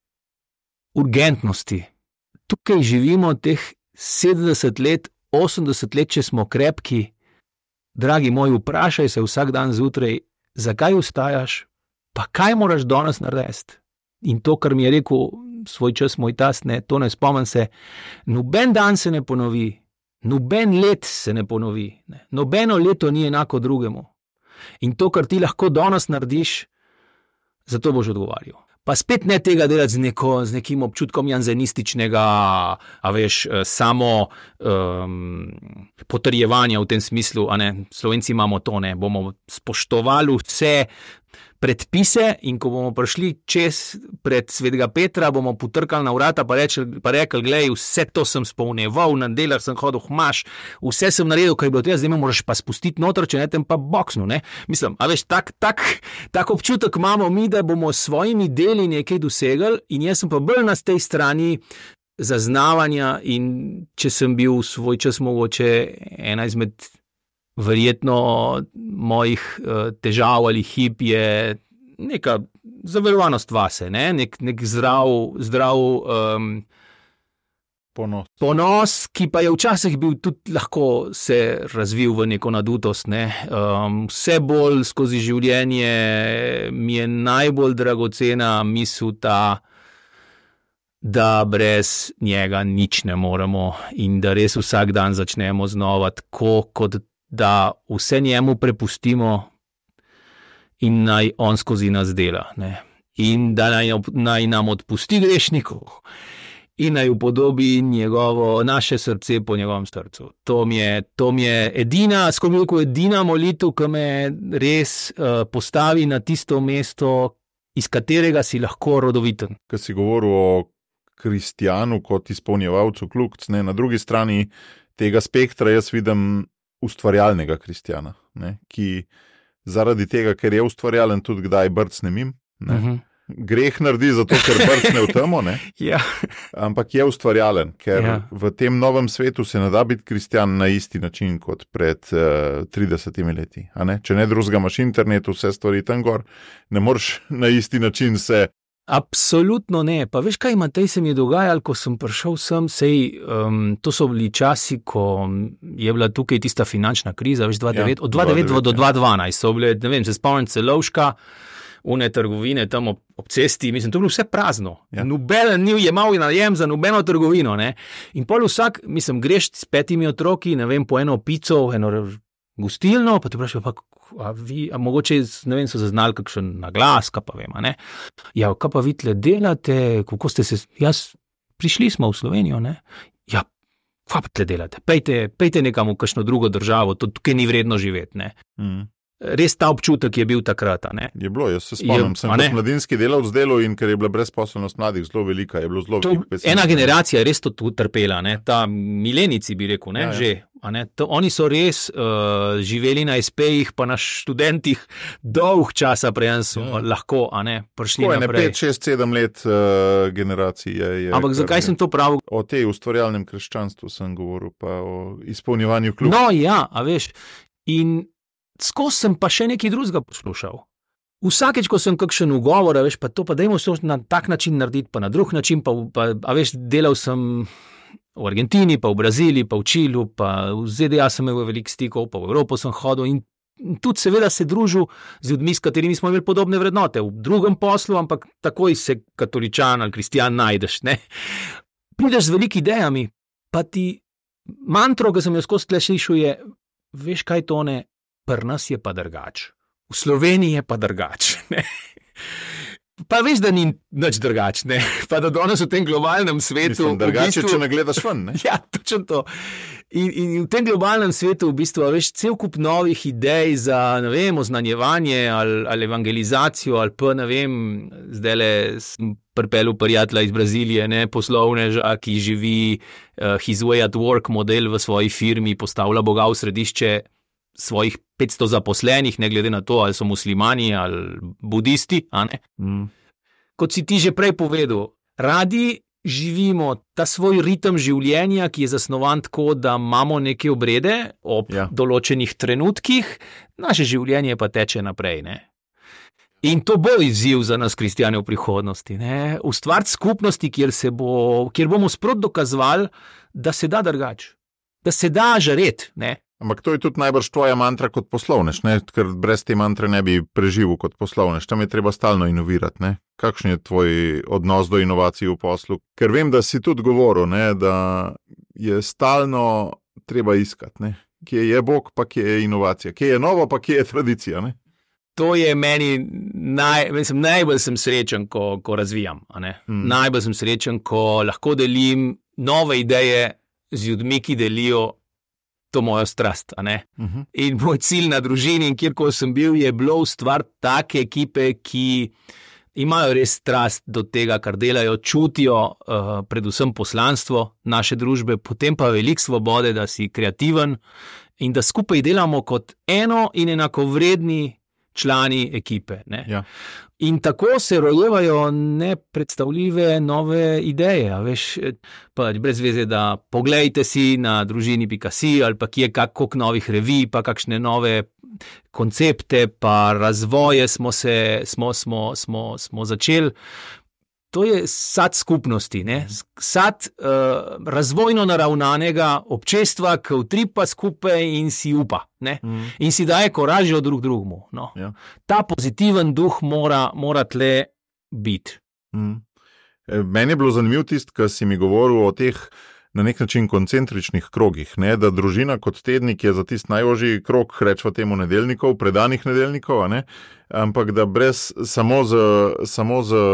urgentnosti. Tukaj živimo teh sedemdeset let, osemdeset let, če smo krepki. Dragi moj, vprašaj se vsak dan zjutraj, zakaj vstajaš? Pa kaj moraš danes narediti? In to, kar mi je rekel svoj čas moj tast, ne, to ne spomnim se, noben dan se ne ponovi, noben let se ne ponovi, ne. Nobeno leto ni enako drugemu. In to, kar ti lahko danes narediš, za to boš odgovarjal. Pa spet ne tega delati z, neko, z nekim občutkom janzenističnega, a veš, samo um, potrjevanja v tem smislu, a ne, Slovenci imamo to, ne, bomo spoštovali vse predpise in ko bomo prišli čez pred Svetega Petra, bomo potrkali na vrata pa, reči, pa rekli, glej, vse to sem spolneval, na delah sem hodil hmaš, vse sem naredil, kaj je bilo tega, zdaj me moraš pa spustiti noter, če ne tem pa boksnu, ne. Mislim, a veš, tak, tak, tak občutek imamo mi, da bomo s svojimi deli nekaj dosegli in jaz sem pa bolj na tej strani zaznavanja in če sem bil svoj čas mogoče ena izmed verjetno mojih uh, težav ali hip je neka zaverovanost vase, ne? nek, nek zdrav, zdrav um, ponos. ponos, ki pa je včasih bil tudi lahko se razvil v neko nadutost. Ne? Um, vse bolj skozi življenje mi je najbolj dragocena misel ta, da brez njega nič ne moremo in da res vsak dan začnemo znova tako, kot da vse njemu prepustimo in naj on skozi nas dela. Ne? In da naj, naj nam odpusti grešnikov in naj upodobi njegovo, naše srce po njegovem srcu. To mi je, to mi je edina, skoraj edina molitev, ki me res uh, postavi na tisto mesto, iz katerega si lahko rodoviten. Ko si govoril o kristjanu kot izpolnjevalcu kljukic, ne, na drugi strani tega spektra jaz vidim ustvarjalnega kristjana, ne, ki zaradi tega, ker je ustvarjalen, tudi kdaj brcne mim. Ne. Uh-huh. Greh naredi zato, ker brcne v temo, ne. Ja. Ampak je ustvarjalen, ker Ja. v tem novem svetu se ne da biti kristjan na isti način kot pred uh, tridesetimi leti. A ne? Če ne drugega imaš internet, vse stvari tam gor, ne moreš na isti način se. Absolutno ne. Pa veš, kaj Matej se mi je dogajalo, ko sem prišel sem, sej, um, to so bili časi, ko je bila tukaj tista finančna kriza, veš, dva tisoč devet, ja, od dva tisoč devet do dva tisoč dvanajst so bile, ne vem, se spomnim Celovška, une trgovine tam ob, ob cesti, mislim, to je bilo vse prazno. Ja. Noben ni jemal najem za nobeno trgovino, ne. In pol vsak, mislim, greš s petimi otroki, ne vem, po eno pico, eno gostilno, pa te vprašajo, pa a vi, a mogoče, ne vem, so zaznali kakšen naglas, kaj pa vem, a ne. Ja, kaj pa vi tle delate, kako ste se, jaz, prišli smo v Slovenijo, ne. Ja, kaj pa tle delate, pejte, pejte nekam v kakšno drugo državo, to tukaj ni vredno živeti, ne. Mm. Res ta občutek je bil takrat, a ne. Je bilo, jaz se spomnim, sem kot mladinski delavec delal in ker je bila brezposelnost mladih zelo velika, je bilo zelo veliko. Ena generacija je res to trpela, ne, ta milenici bi rekel, ne, ja, ja. že, a ne, to, oni so res uh, živeli na es pe-jih pa na študentih dolg časa prej so ja. lahko, a ne, prišli Ko naprej. pet, šest, sedem let uh, generacij je. je Ampak zakaj je. sem to pravil? O tej ustvarjalnem krščanstvu sem govoril, pa o izpolnjevanju ključ. No, ja, a veš, in skozi sem pa še nekaj drugega poslušal. Vsakeč, ko sem kakšen ugovor, a veš, pa to pa dajmo se na tak način narediti, pa na drug način, pa, pa a veš, delal sem v Argentini, pa v Braziliji, pa v Čilu, pa v ZDA sem imel veliko stikov, pa v Evropo sem hodil in tudi seveda se družil z ljudmi, s katerimi smo imeli podobne vrednote v drugem poslu, ampak takoj se katoličan ali kristijan najdeš. Ne? Prideš z velikimi idejami, pa ti mantro, ki sem jo skozi tle slišal, je, veš kaj, Tone, pri nas je pa drugač. V Sloveniji je pa drugač. Pa veš, da ni nič drugač, ne? Pa da danes v tem globalnem svetu... Mislim, drugače, v bistvu, če ne gledaš ven, ne? Ja, točno to. In, in v tem globalnem svetu v bistvu, veš, cel kup novih idej za, ne vem, oznanjevanje ali, ali evangelizacijo, ali pa, ne vem, zdajle sem pripeljal prijatelja iz Brazilije, ne, poslovneža, ki živi uh, his way at work model v svoji firmi, postavlja Boga v središče svojih petsto zaposlenih, ne glede na to, ali so muslimani ali budisti, a ne. Mm. Kot si ti že prej povedal, radi živimo ta svoj ritem življenja, ki je zasnovan tako, da imamo neke obrede ob ja. določenih trenutkih, naše življenje pa teče naprej, ne. In to bo izziv za nas, kristjane, v prihodnosti, ne. Ustvariti skupnosti, kjer se bo, kjer bomo sprot dokazovali, da se da drugače, da se da žareti, ne. Ampak to je tudi najbrž tvoja mantra kot poslovnež, ne? Ker brez te mantre ne bi preživel kot poslovnež. Tam je treba stalno inovirati. Ne? Kakšen je tvoj odnos do inovacij v poslu? Ker vem, da si tudi govoril, ne? Da je stalno treba iskati. Ne? Kje je Bog, pa kje je inovacija. Kje je novo, pa kje je tradicija. Ne? To je meni, naj, mislim, najbolj sem srečen, ko, ko razvijam. A ne? Hmm. Najbolj sem srečen, ko lahko delim nove ideje z ljudmi, ki delijo to mojo strast, a ne. Uh-huh. In moj cilj na družini, in kjerkoli sem bil, je bilo ustvariti take ekipe, ki imajo res strast do tega, kar delajo, čutijo uh, predvsem poslanstvo naše družbe, potem pa veliko svobode, da si kreativen in da skupaj delamo kot eno in enakovredni člani ekipe. Ne? Ja. In tako se rojevajo nepredstavljive nove ideje. A veš, pač brez veze, da poglejte si na družini pika si ali pa kje kakok novih revij, pa kakšne nove koncepte, pa razvoje smo, se, smo, smo, smo, smo začeli. To je sad skupnosti, ne? Sad uh, razvojno naravnanega občestva, ki utripa skupaj in si upa, ne? Mm. In si daje koražjo drug drugmu. No? Ja. Ta pozitiven duh mora, mora tle biti. Mm. Meni je bilo zanimivo tisto, kar si mi govoril o teh na nek način koncentričnih krogih, ne? Da družina kot tednik je za tisti najožji krog, rečva temu nedeljnikov, predanih nedeljnikov, a ne? Ampak da brez samo z, samo z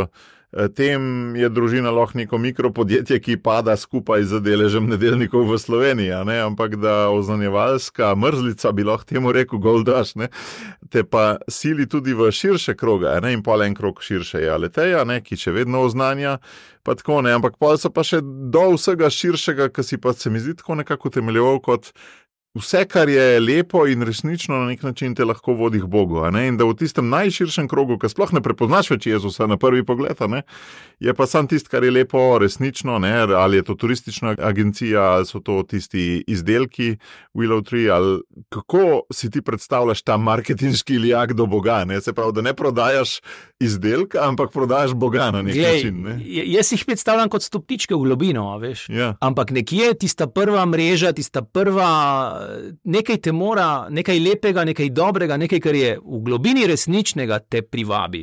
tem je družina lahko neko mikropodjetje, ki pada skupaj z deležem nedeljnikov v Sloveniji, a ne? Ampak da oznanjevalska mrzlica, bi lahko temu rekel goldaš, ne? Te pa sili tudi v širše kroge, ne? In pol en krog širše je Aleteja, ne? Ki še vedno oznanja, pa tako ne, ampak pol so pa še do vsega širšega, ki si pa se mi zdi tako nekako utemeljeval kot vse, kar je lepo in resnično na nek način te lahko vodi k Bogu, a ne? In da v tistem najširšem krogu, ki sploh ne prepoznaš več Jezusa na prvi pogled, a ne? Je pa sam tisto, kar je lepo, resnično, ne? Ali je to turistična agencija, ali so to tisti izdelki Willow Tree, ali kako si ti predstavljaš ta marketinški lijak do Boga, ne? Se pravi, da ne prodajaš izdelka, ampak prodajaš Boga na nek Glej, način, ne? Jaz jih predstavljam kot stopničke v globino, a veš? Ja. Ampak nekje tista prva mreža, tista prva nekaj te mora, nekaj lepega, nekaj dobrega, nekaj, kar je v globini resničnega, te privabi.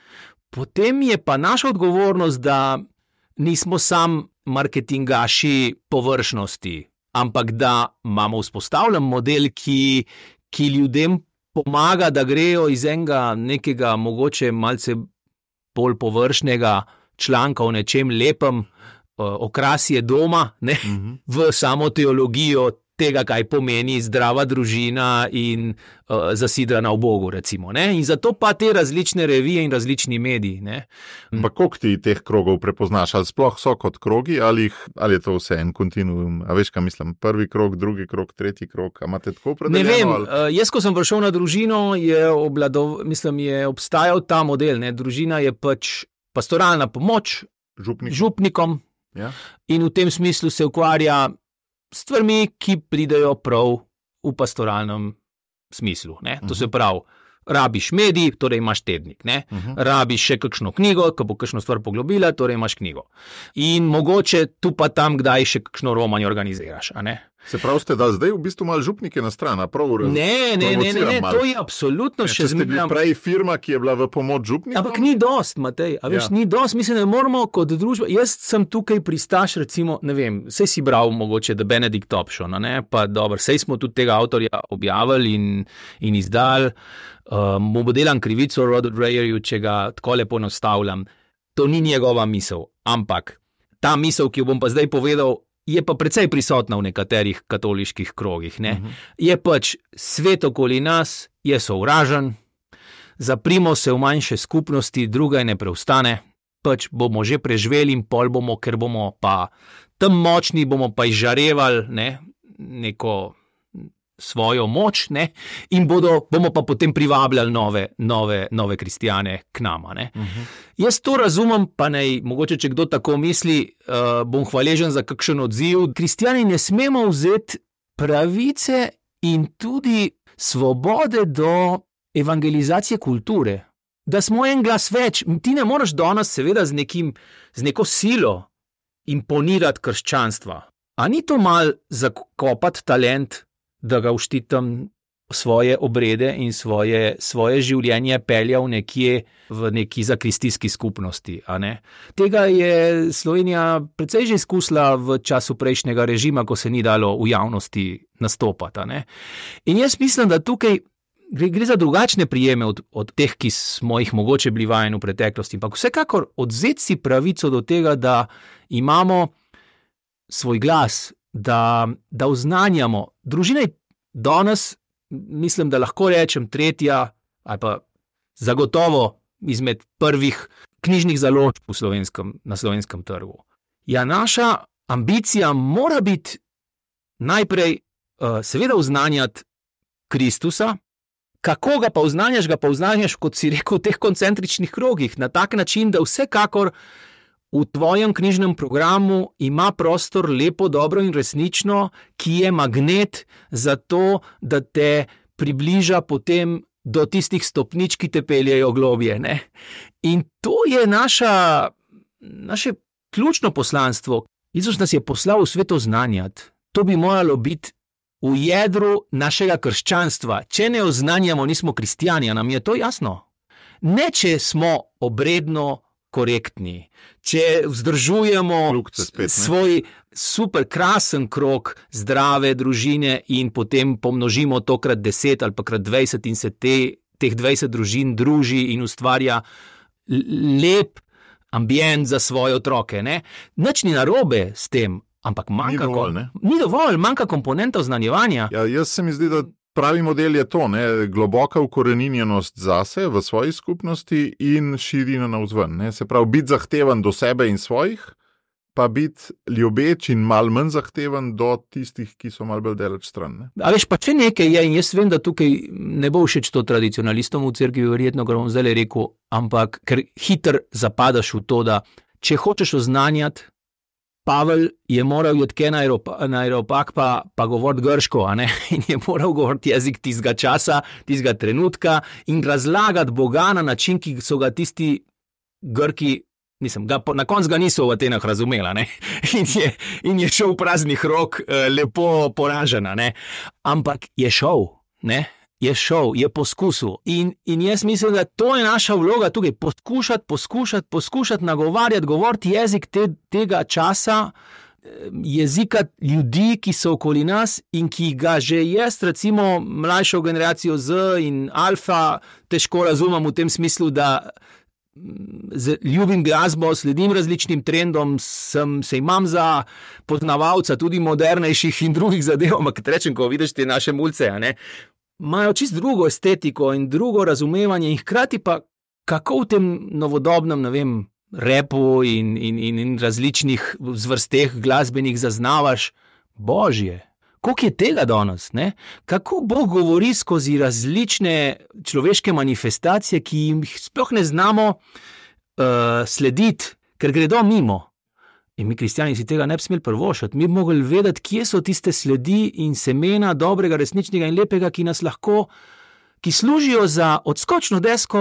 Potem je pa naša odgovornost, da nismo sam marketingaši površnosti, ampak da imamo vzpostavljen model, ki, ki ljudem pomaga, da grejo iz enega nekega mogoče malce bolj površnega članka o nečem lepem, okrasje doma, ne, mm-hmm. v samo teologijo tega, kaj pomeni zdrava družina in uh, zasidrana v Bogu, recimo. Ne? In zato pa te različne revije in različni mediji. Ne? Pa koliko ti teh krogov prepoznaš? Ali sploh so kot krogi, ali, ali je to vse en kontinuum? A veš, kaj mislim? Prvi krog, drugi krog, tretji krog? A imate tako opredeljeno? Ne vem. Ali... Uh, jaz, ko sem prišel na družino, je, obladov, mislim, je obstajal ta model. Ne? Družina je pač pastoralna pomoč Župnik. župnikom ja. In v tem smislu se ukvarja stvarmi, ki pridejo prav v pastoralnem smislu. Ne? To se pravi, rabiš medij, torej imaš tednik. Ne? Uh-huh. Rabiš še kakšno knjigo, ko bo kakšno stvar poglobila, torej imaš knjigo. In mogoče tu pa tam, kdaj še kakšno romanje organiziraš. A ne? Se pravi, ste da zdaj v bistvu malo župnike na stran, a prav razumem? Ne, ne, ne, ne, ne, to je absolutno ne, še zmeraj. Ste bili prej firma, ki je bila v pomoč župnikom? Ampak ni dost, Matej, a veš, ja. ni dost, mislim, da moramo kot družba, jaz sem tukaj pristaš, recimo, ne vem, sej si bral mogoče The Benedict Option, ne, pa dobro, sej smo tudi tega avtorja objavili in, in izdali, um, mu bo delan krivico Rodu Dreyerju, če ga tako lepo nastavljam, to ni njegova misel, ampak ta misel, ki jo bom pa zdaj povedal, je pa precej prisotna v nekaterih katoliških krogih. Ne? Uh-huh. Je pač svet okoli nas, je sovražen, zaprimo se v manjše skupnosti, druga ne preostane, pač bomo že preživeli in pol bomo, ker bomo pa tam močni, bomo pa izžarevali ne? neko svojo moč ne? in bodo, bomo pa potem privabljali nove, nove, nove kristijane k nama. Ne? Uh-huh. Jaz to razumem, pa ne, mogoče, če kdo tako misli, uh, bom hvaležen za kakšen odziv. Kristijani ne smemo vzeti pravice in tudi svobode do evangelizacije kulture. Da smo en glas več. Ti ne moreš danes seveda z, nekim, z neko silo imponirati krščanstva. A ni to mal zakopati talent, da ga uštitam svoje obrede in svoje, svoje življenje peljal nekje v neki zakristijski skupnosti. A ne? Tega je Slovenija precej že izkusila v času prejšnjega režima, ko se ni dalo v javnosti nastopati. A ne? In jaz mislim, da tukaj gre, gre za drugačne prijeme od, od teh, ki smo jih mogoče bili vajeni v preteklosti. Ampak vsekakor odzeti si pravico do tega, da imamo svoj glas, Da, da oznanjamo. Družina je danes, mislim, da lahko rečem, tretja ali pa zagotovo izmed prvih knjižnih založb v slovenskem, na slovenskem trgu. Ja, naša ambicija mora biti najprej uh, seveda oznanjati Kristusa. Kako ga pa oznanjaš? Ga pa oznanjaš, kot si rekel, v teh koncentričnih krogih, na tak način, da vsekakor v tvojem knjižnem programu ima prostor lepo, dobro in resnično, ki je magnet za to, da te približa potem do tistih stopnič, ki te peljejo globje. Ne? In to je naša, naše ključno poslanstvo. Jezus nas je poslal v svet oznanjati. To bi moralo biti v jedru našega krščanstva. Če ne oznanjamo, nismo kristijani, nam je to jasno. Ne, če smo obredno korektni, če vzdržujemo spet, svoj super krasen krog zdrave družine in potem pomnožimo to krat deset ali pa krat dvajset in se te, teh dvajset družin druži in ustvarja lep ambient za svoje otroke. Ne? Nič ni narobe s tem, ampak manjka, ni dovolj, ne? Ni dovolj, manjka komponenta oznanjevanja. Ja, jaz se mi zdi, da pravi model je to, ne? Globoka ukoreninjenost zase v svoji skupnosti in širina navzven. Ne? Se pravi, biti zahteven do sebe in svojih, pa biti ljubeč in malo manj zahteven do tistih, ki so malo bolj daleč stran. Ne? A veš, pa če nekaj je, in jaz vem, da tukaj ne bo všeč to tradicionalistom v cerkvi, verjetno, kar bom zdaj rekel, ampak ker hiter zapadaš v to, da če hočeš oznanjati, Pavel je moral jodke na Areopag pa, pa govoriti grško, a ne? In je moral govoriti jezik tistega časa, tistega trenutka in razlagati Boga na način, ki so ga tisti Grki, mislim, ga, na koncu ga niso v Atenah razumela, ne? In je, in je šel v praznih rok eh, lepo poražena, ne? Ampak je šel, ne? Je šel, je poskusil. In, in jaz mislim, da to je naša vloga tukaj, poskušati, poskušati, poskušati nagovarjati, govoriti jezik te, tega časa, jezika ljudi, ki so okoli nas in ki ga že jaz, recimo mlajšo generacijo Z in Alfa, težko razumem v tem smislu, da ljubim glasbo, sledim različnim trendom, sem, se imam za poznavalca tudi modernejših in drugih zadev, ampak rečem, ko vidiš te naše mulce, a ne, imajo čist drugo estetiko in drugo razumevanje in hkrati pa kako v tem novodobnem, ne vem, repu in, in, in, in različnih zvrsteh glasbenih zaznavaš Božje. Koliko je tega danes, ne? Kako Bog govori skozi različne človeške manifestacije, ki jim sploh ne znamo uh, slediti, ker gredo mimo. In mi, kristjani, si tega ne bi smeli prvošati. Mi bi mogli vedeti, kje so tiste sledi in semena dobrega, resničnega in lepega, ki nas lahko, ki služijo za odskočno desko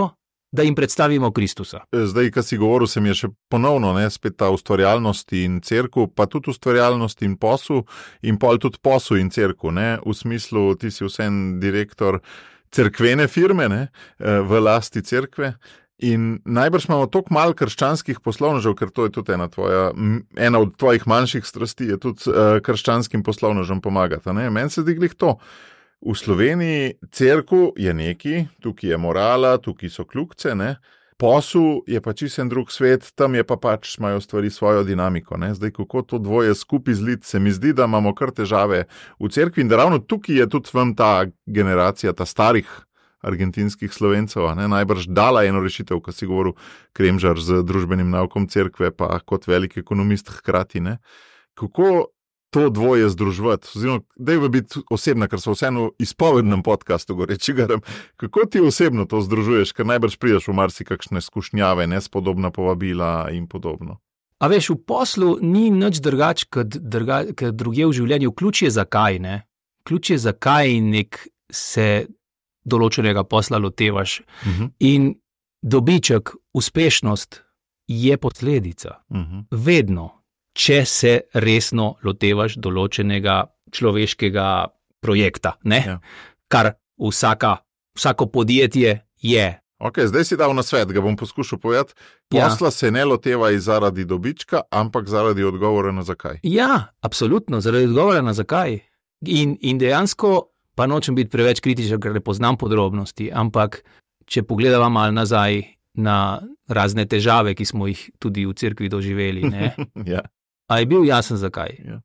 da jim predstavimo Kristusa. Zdaj, ko si govoril, se mi je še ponovno ne, spet ta ustvarjalnost in cerkev, pa tudi ustvarjalnost in posel, in pol tudi posel in cerkev, ne, v smislu, ti si vsem direktor cerkvene firme, ne, v lasti cerkve. In najbrž imamo toliko malo krščanskih poslovnežev, ker to je tudi ena, tvoja, ena od tvojih manjših strasti, je tudi uh, krščanskim poslovnežem pomagati. Meni se zdi glih to. V Sloveniji cerkev je neki, tukaj je morala, tukaj so kljukce, ne. Posel je pa čisto en drug svet, tam je pa pač imajo stvari svojo dinamiko. Ne. Zdaj, kako to dvoje skupaj zlit, se mi zdi, da imamo kar težave v cerkvi in da ravno tukaj je tudi vam ta generacija, ta starih argentinskih Slovencev, ne, najbrž dala eno rešitev, ko si govoril Kremžar z družbenim naukom cerkve, pa kot velik ekonomist hkrati. Ne. Kako to dvoje združevati? Oziroma, daj v biti osebna, ker so vseeno v izpovednem podcastu goreči garam. Kako ti osebno to združuješ, ker najbrž prideš v marsikakšne skušnjave, nespodobna povabila in podobno? A veš, v poslu ni nič drugače kot druga, druge v življenju. Ključ je zakaj, ne? Ključ je zakaj nek se določenega posla lotevaš. Uh-huh. In dobiček, uspešnost je posledica. Uh-huh. Vedno, če se resno lotevaš določenega človeškega projekta, ne? Ja. Kar vsaka, vsako podjetje je. Ok, zdaj si dal na svet, ga bom poskušal povedati. Posla ja. Se ne lotevaj zaradi dobička, ampak zaradi odgovora na zakaj. Ja, absolutno, zaradi odgovora na zakaj. In, in dejansko pa nočem biti preveč kritičen, ker ne poznam podrobnosti, ampak če pogledamo malo nazaj na razne težave, ki smo jih tudi v cerkvi doživeli, ne? Ja. A je bil jasen zakaj? Ja.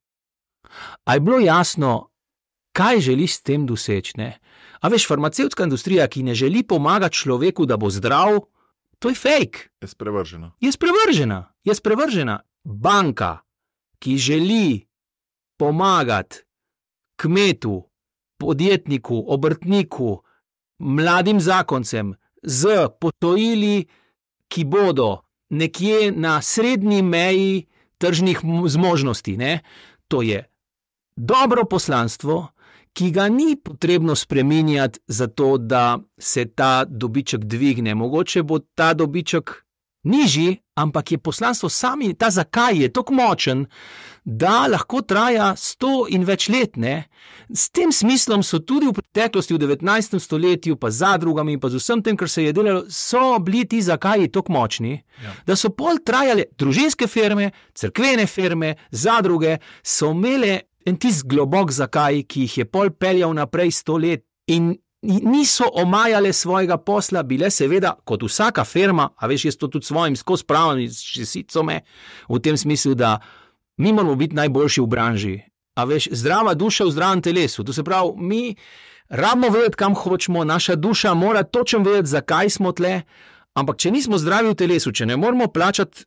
A je bilo jasno, kaj želiš s tem doseči, ne? A veš, farmacevtska industrija, ki ne želi pomagati človeku, da bo zdrav, to je fake. Je sprevržena. Je sprevržena. Je sprevržena. Banka, ki želi pomagati kmetu, podjetniku, obrtniku, mladim zakoncem z posojili, ki bodo nekje na srednji meji tržnih zmožnosti, ne? To je dobro poslanstvo, ki ga ni potrebno spreminjati zato, da se ta dobiček dvigne. Mogoče bo ta dobiček nižji, ampak je poslanstvo sami, ta zakaj je tako močen, da lahko traja sto in več let, ne? S tem smislom so tudi v preteklosti, v devetnajstem stoletju, pa zadrugami, pa z vsem tem, kar se je delalo, so bili ti zakaji tako močni, ja. Da so pol trajale družinske firme, cerkvene firme, zadruge, so imele en tis globok zakaj, ki jih je pol peljal naprej sto let in niso omajale svojega posla, bile seveda, kot vsaka firma, a veš, jaz to tudi svojim skozi pravim, šesico me, v tem smislu, da mi moramo biti najboljši v branži. A veš, zdrava duša v zdravem telesu. To se pravi, mi rabimo vedeti, kam hočemo, naša duša mora točno vedeti, zakaj smo tle, ampak če nismo zdravi v telesu, če ne moramo plačati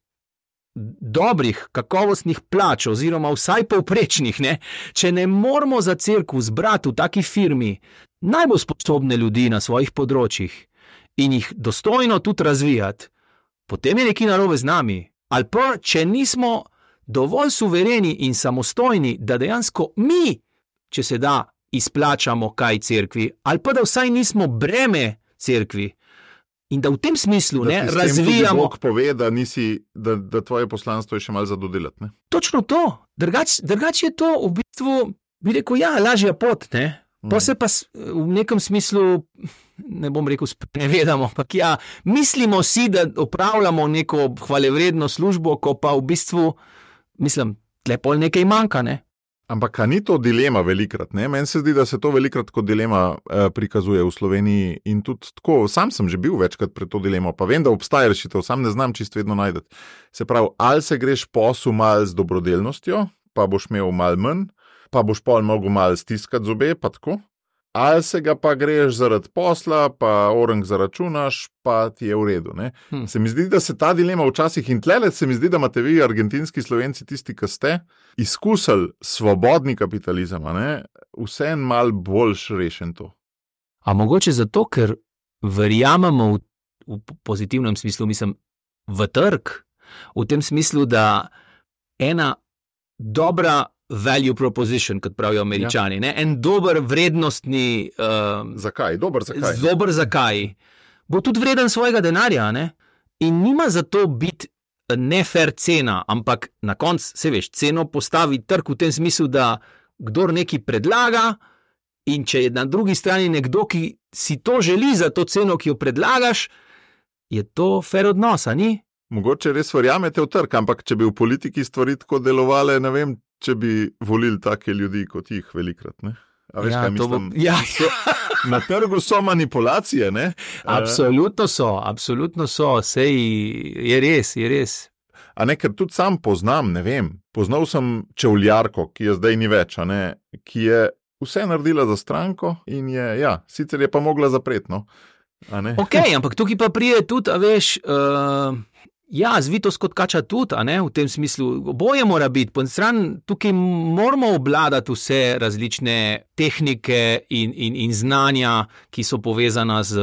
dobrih, kakovostnih plač, oziroma vsaj povprečnih, ne, če ne moramo za cerkev zbrati v taki firmi najbolj sposobne ljudi na svojih področjih in jih dostojno tudi razvijati, potem je nekaj narobe z nami. Ali pa, če nismo dovolj suvereni in samostojni, da dejansko mi, če se da, izplačamo kaj cerkvi, ali pa da vsaj nismo breme cerkvi. In da v tem smislu ne, razvijamo... Da ti s tem tudi Bog pove, da, nisi, da, da tvoje poslanstvo je še malo zadodelati. Ne? Točno to. Drugač, drugač je to v bistvu, bi rekel, ja, lažja pot, ne? Pa se pa v nekem smislu, ne bom rekel, sprenevedamo, ampak ja, mislimo si, da opravljamo neko hvalevredno službo, ko pa v bistvu, mislim, tle pol nekaj manjka, ne? Ampak a ni to dilema velikrat, ne? Meni se zdi, da se to velikrat kot dilema eh, prikazuje v Sloveniji in tudi tako, sam sem že bil večkrat pred to dilemo, pa vem, da obstaja rešitev, sam ne znam čisto vedno najdeti. Se pravi, ali se greš posel mal z dobrodelnostjo, pa boš imel mal manj, pa boš pol mogel malo stiskati zobe, pa tako. Ali se ga pa greš zaradi posla, pa orang zaračunaš, pa ti je v redu. Ne? Hmm. Se mi zdi, da se ta dilema včasih in tlele, se mi zdi, da imate vi, argentinski Slovenci, tisti, ki ste izkusili svobodni kapitalizem, vse en mal boljš rešen to. A mogoče zato, ker verjamemo v, v pozitivnem smislu, mislim, v trg, v tem smislu, da ena dobra value proposition, kot pravijo Američani, ja. Ne? En dober vrednostni... Um, zakaj? Dober zakaj? Dober zakaj bo tudi vreden svojega denarja, ne? In nima za to biti nefer cena, ampak na koncu, se veš, ceno postavi trg v tem smislu, da kdor nekaj predlaga in če je na drugi strani nekdo, ki si to želi za to ceno, ki jo predlagaš, je to fer odnos, a ni? Mogoče res verjamete v trg, ampak če bi v politiki stvari tako delovale, ne vem, če bi volili take ljudi kot jih velikrat, ne? A veš, Ja, kaj to bo- mislim? ja. So, na trgu so manipulacije, ne? Absolutno so, absolutno so, sej je res, je res. A ne, ker tudi sam poznam, ne vem, poznal sem čevljarko, ki je zdaj ni več, a ne, ki je vse naredila za stranko in je, ja, sicer je pa mogla zapreti, no, a ne. Ok, ampak tukaj pa pride tudi, a veš, uh, ja, zvitost kot kača tudi, a ne, v tem smislu, oboje mora biti, po eni strani tukaj moramo obvladati vse različne tehnike in, in, in znanja, ki so povezana z,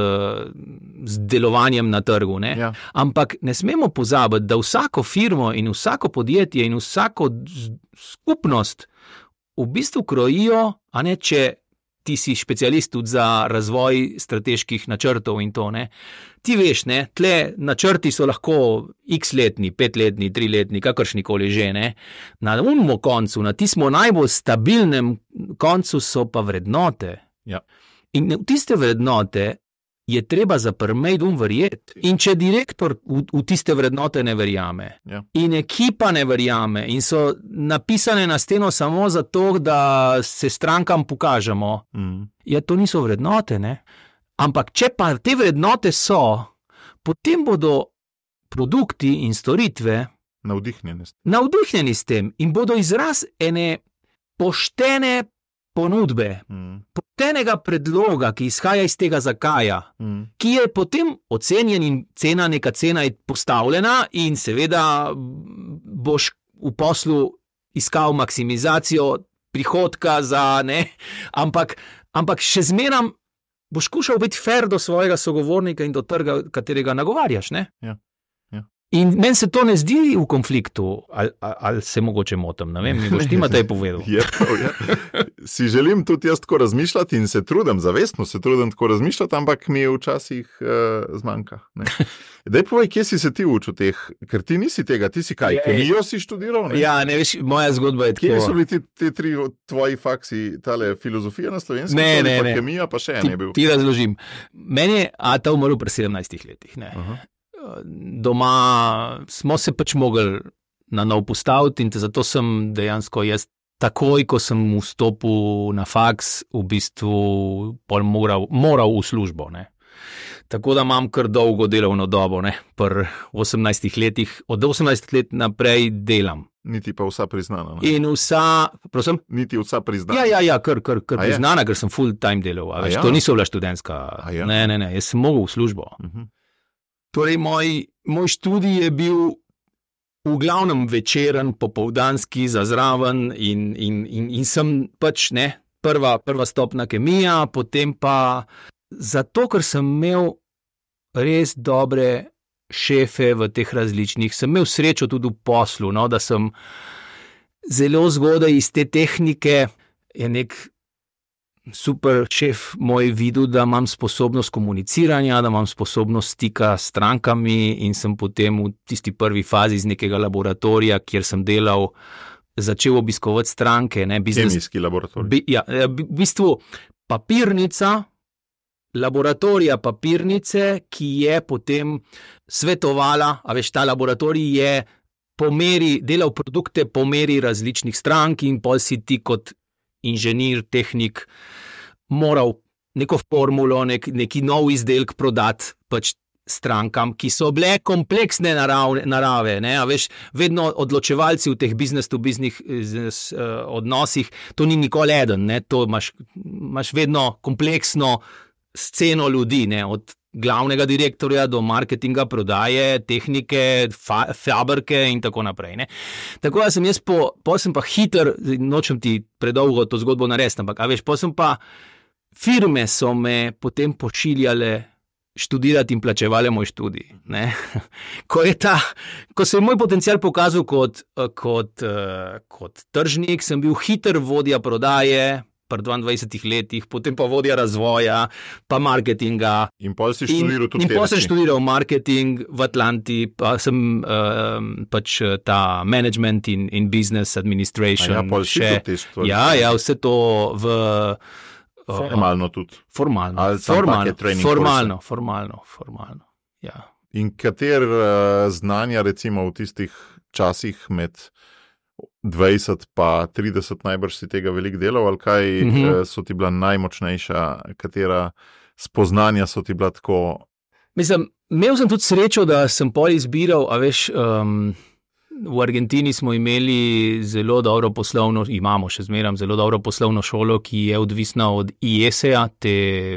z delovanjem na trgu, ne. Ja. Ampak ne smemo pozabiti, da vsako firmo in vsako podjetje in vsako z- skupnost v bistvu krojijo, a ne, če ti si specialist tudi za razvoj strateških načrtov in to, ne. Ti veš, ne, tle načrti so lahko x-letni, petletni, triletni, kakršnikoli že, ne. Na unmo koncu, na tismo najbolj stabilnem koncu so pa vrednote. Ja. In v tiste vrednote je treba zaprmejt um verjeti. In če direktor v, v tiste vrednote ne verjame, Ja. in ekipa ne verjame, in so napisane na steno samo zato, da se strankam pokažemo, Mm. ja, to niso vrednote, ne? Ampak če pa te vrednote so, potem bodo produkti in storitve Navdihnjenost. navdihnjeni s tem in bodo izraz ene poštene ponudbe, Mm. poštenega predloga, ki izhaja iz tega zakaja, Mm. ki je potem ocenjen in cena, neka cena je postavljena in seveda boš v poslu iskal maksimizacijo prihodka za, ne, ampak, ampak še zmeram boš skušal biti fair do svojega sogovornika in do trga, katerega nagovarjaš, ne? Ja, ja. In meni se to ne zdi v konfliktu, ali, ali, ali se mogoče motim, ne vem, mi boš ti Matej povedal. Je to, ja. Si želim tudi jaz tako razmišljati in se trudim, zavestno se trudim tako razmišljati, ampak mi je včasih uh, zmanjka. Ne. Daj povej, kje si se ti učil teh, ker ti nisi tega, ti si kaj, Je- kemijo si študiral, ne? Ja, ne veš, moja zgodba je Kje so tako. bili ti, ti tri tvoji faksi, tale filozofija na slovenskem, Ne, šoli, ne, pa ne. kemija, pa še en Ti, je bil. ti razložim. Meni je ata umrl pri sedemnajstih letih. Ne. Aha. Doma smo se pač mogli na nov postaviti in zato sem dejansko jaz takoj, ko sem vstopil na faks, v bistvu pol moral, moral v službo. Ne. Tako da imam kar dolgo delovno dobo, ne, pri osemnajstih letih, od osemnajstih let naprej delam. Niti pa vsa priznana. Ne? In vsa, prosim, Niti vsa priznana. ja, ja, ja, kar, kar, kar A je? priznana, ker sem full time delal, a A veš, ja? to niso bila študentska, A ja? ne, ne, ne, jaz sem mogel v službo. Mhm. Torej, moj, moj študij je bil v glavnem večeren, popoldanski, za zraven in, in, in, in sem pač ne, prva, prva stopna kemija, potem pa zato, ker sem imel res dobre šefe v teh različnih, sem imel srečo tudi v poslu, no, da sem zelo zgodaj iz te tehnike, je nek super šef moj videl, da imam sposobnost komuniciranja, da imam sposobnost stika s strankami in sem potem v tisti prvi fazi iz nekega laboratorija, kjer sem delal, začel obiskovati stranke. Ne, biznes, Kemijski laboratorij. bi, ja, v bistvu papirnica, laboratorija papirnice, ki je potem svetovala, a veš, ta laboratorij je po meri, delal produkte po meri različnih strank in pol si ti kot inženir, tehnik, moral neko formulo, nek, neki nov izdelek prodati pač strankam, ki so bile kompleksne naravne, narave. Ne? A veš, vedno odločevalci v teh business-to-business uh, odnosih, to ni nikoli eden, ne? To imaš, imaš vedno kompleksno sceno ljudi, ne? Od glavnega direktorja do marketinga, prodaje, tehnike, fa, fabrike in tako naprej. Ne? Tako da sem jaz po, po sem pa hiter, nočem ti predolgo to zgodbo narediti, ampak a veš, po sem pa firme so me potem pošiljale študirati in plačevali moj študij. Ne? Ko je ta, ko se je moj potencial pokazal kot, kot, kot tržnik, sem bil hiter vodja prodaje, pri dvaindvajsetih letih, potem pa vodja razvoja, pa marketinga. In pol si študiral tudi In, in pol sem reči. študiral marketing v Atlanti, pa sem uh, pač ta management in, in business administration. A ja, pol si še, tudi te stvari. ja, ja, vse to v... Uh, Formalno tudi. Formalno, Ali tam formalno, take training formalno, formalno, formalno, ja. In kater uh, znanja recimo v tistih časih med dvajset pa trideset najbrž si tega veliko delal, ali kaj Mhm. uh, so ti bila najmočnejša, katera spoznanja so ti bila tako... Mislim, imel sem tudi srečo, da sem pol izbiral, a veš, um, v Argentini smo imeli zelo dobro poslovno, imamo še zmeram zelo dobro poslovno šolo, ki je odvisna od I E S E-ja, te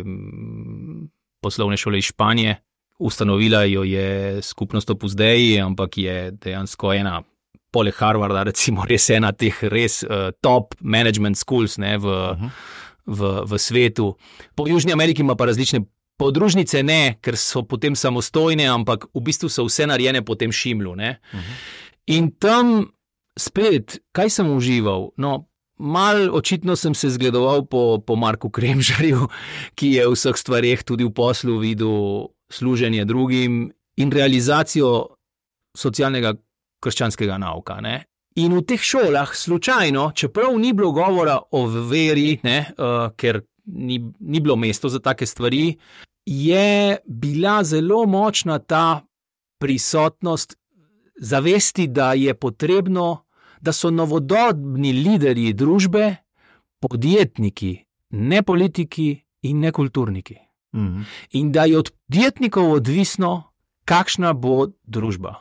mm, poslovne šole iz Španije. Ustanovila jo je skupnost Opus Dei, ampak je dejansko ena, poleg Harvarda, recimo res ena teh res uh, top management schools, ne, v, Uh-huh. v, v svetu. Po Južni Ameriki ima pa različne podružnice, ne, ker so potem samostojne, ampak v bistvu so vse narejene po tem šimlu. Ne. Uh-huh. In tam spet, kaj sem užival? No, mal očitno sem se zgledoval po, po Marku Kremžarju, ki je v vseh stvareh tudi v poslu videl služenje drugim in realizacijo socialnega krščanskega nauka. Ne? In v teh šolah, slučajno, čeprav ni bilo govora o veri, ne, uh, ker ni, ni bilo mesto za take stvari, je bila zelo močna ta prisotnost zavesti, da je potrebno, da so novodobni liderji družbe podjetniki, ne politiki in ne kulturniki. Uh-huh. In da je od podjetnikov odvisno, kakšna bo družba.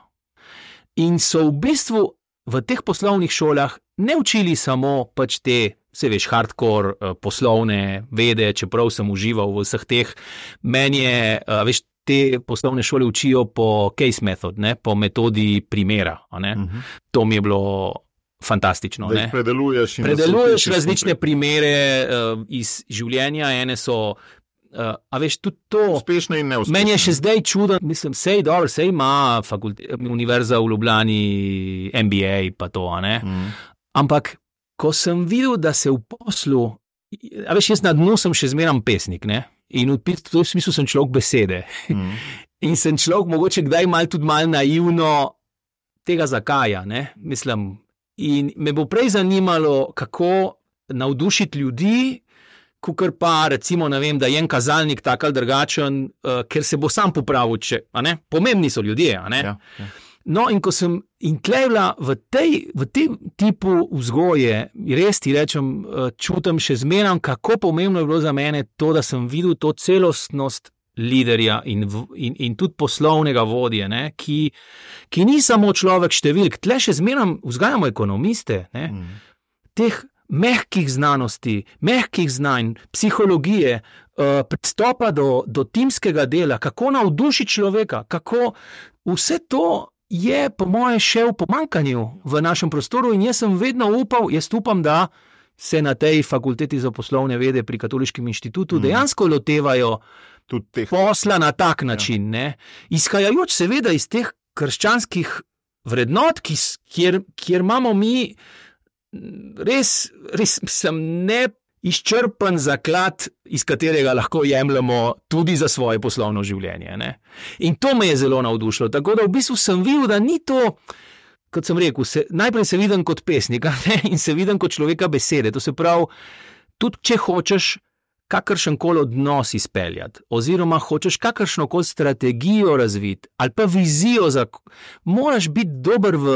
In so v bistvu v teh poslovnih šolah ne učili samo pač te, se veš, hardcore uh, poslovne vede, čeprav sem užival v vseh teh. Meni je, uh, veš, te poslovne šole učijo po case method, ne, po metodi primera. A ne. Uh-huh. To mi je bilo fantastično. Da Ne. jih predeluješ in Predeluješ da so različne ti primere uh, iz življenja, ene so, uh, a veš, tudi to. uspešne in neuspešne. Meni je še zdaj čudno, mislim, sej dobro, sej ima fakulte, univerza v Ljubljani, M B A pa to, a ne. Uh-huh. Ampak, ko sem videl, da se v poslu, a veš, jaz na dnu sem še zmeram pesnik, ne. In v tem smislu sem človek besede. Uh-huh. In sem človek mogoče kdaj mal tudi mal naivno tega zakaja, ne, mislim. In me bo prej zanimalo, kako navdušiti ljudi, kakor pa recimo, ne vem, da je en kazalnik tak ali drugačen, uh, ker se bo sam popravil, če, a ne, pomembni so ljudje, a ne. Ja, ja. No, in ko sem in tlevla v tej, v tem tipu vzgoje, res ti rečem, uh, čutim še zmeram, kako pomembno je bilo za mene to, da sem videl to celostnost liderja in, in, in tudi poslovnega vodje, ne, ki, ki ni samo človek številk, tle še zmeram vzgajamo ekonomiste, ne, Uh-huh. teh mehkih znanosti, mehkih znanj, psihologije, uh, pristopa do, do timskega dela, kako navdušiti človeka, kako vse to je po moje še v pomanjkanju v našem prostoru in jaz sem vedno upal, jaz upam, da se na tej fakulteti za poslovne vede pri Katoliškem inštitutu Mhm. dejansko lotevajo Tudi teh. posla na tak način, ne? Izhajajoč seveda iz teh krščanskih vrednot, ki, s- kjer, kjer imamo mi res, res sem neizčrpen zaklad, iz katerega lahko jemljemo tudi za svoje poslovno življenje. Ne? In to me je zelo navdušilo. Tako da v bistvu sem videl, da ni to, kot sem rekel, se, najprej se vidim kot pesnika, ne? In se vidim kot človeka besede. To se pravi, tudi če hočeš kakršen koli odnos izpeljati, oziroma hočeš kakršno koli strategijo razviti, ali pa vizijo, za, moraš biti dober v,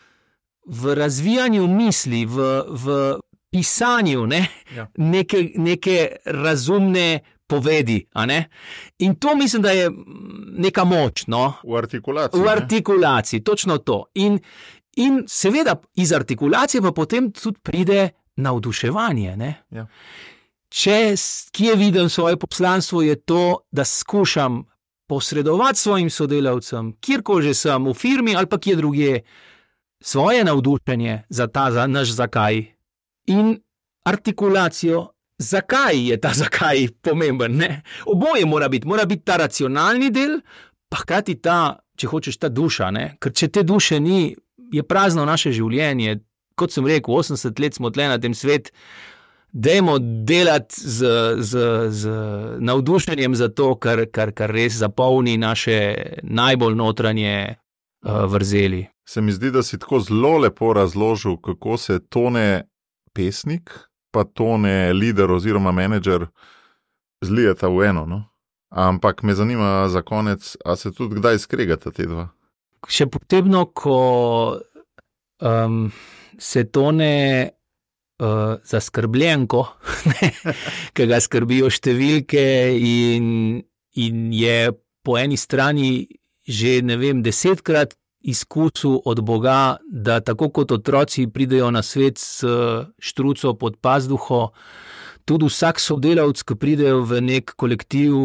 v razvijanju misli, v, v pisanju ne? Ja. neke, neke razumne povedi. A ne? In to mislim, da je neka moč. No? V artikulaciji. V ne? artikulaciji, točno to. In, in seveda iz artikulacije pa potem tudi pride navduševanje. Ne? Ja. Če s- kje vidim svoje poslanstvo, je to, da skušam posredovati svojim sodelavcem, kjerkoli že sem, v firmi ali pa kje drugje, svoje navdušenje za ta za naš zakaj in artikulacijo, zakaj je ta zakaj pomemben. Ne? Oboje mora biti, mora biti ta racionalni del, pa hkrati ta, če hočeš, ta duša. Ne? Ker če te duše ni, je prazno naše življenje. Kot sem rekel, osemdeset let smo tle na tem svetu, dajmo delati z, z, z navdušenjem za to, kar, kar, kar res zapolni naše najbolj notranje uh, vrzeli. Se mi zdi, da si tako zelo lepo razložil, kako se Tone pesnik, pa Tone lider oziroma menedžer zlijeta v eno. No? Ampak me zanima za konec, a se tudi kdaj skregata te dva? Še posebno, ko um, se Tone uh, zaskrbljenko, ki ga skrbijo številke in, in je po eni strani že, ne vem, desetkrat izkusil od Boga, da tako kot otroci pridejo na svet s štruco pod pazduho, tudi vsak sodelavc, ki pridejo v nek kolektiv,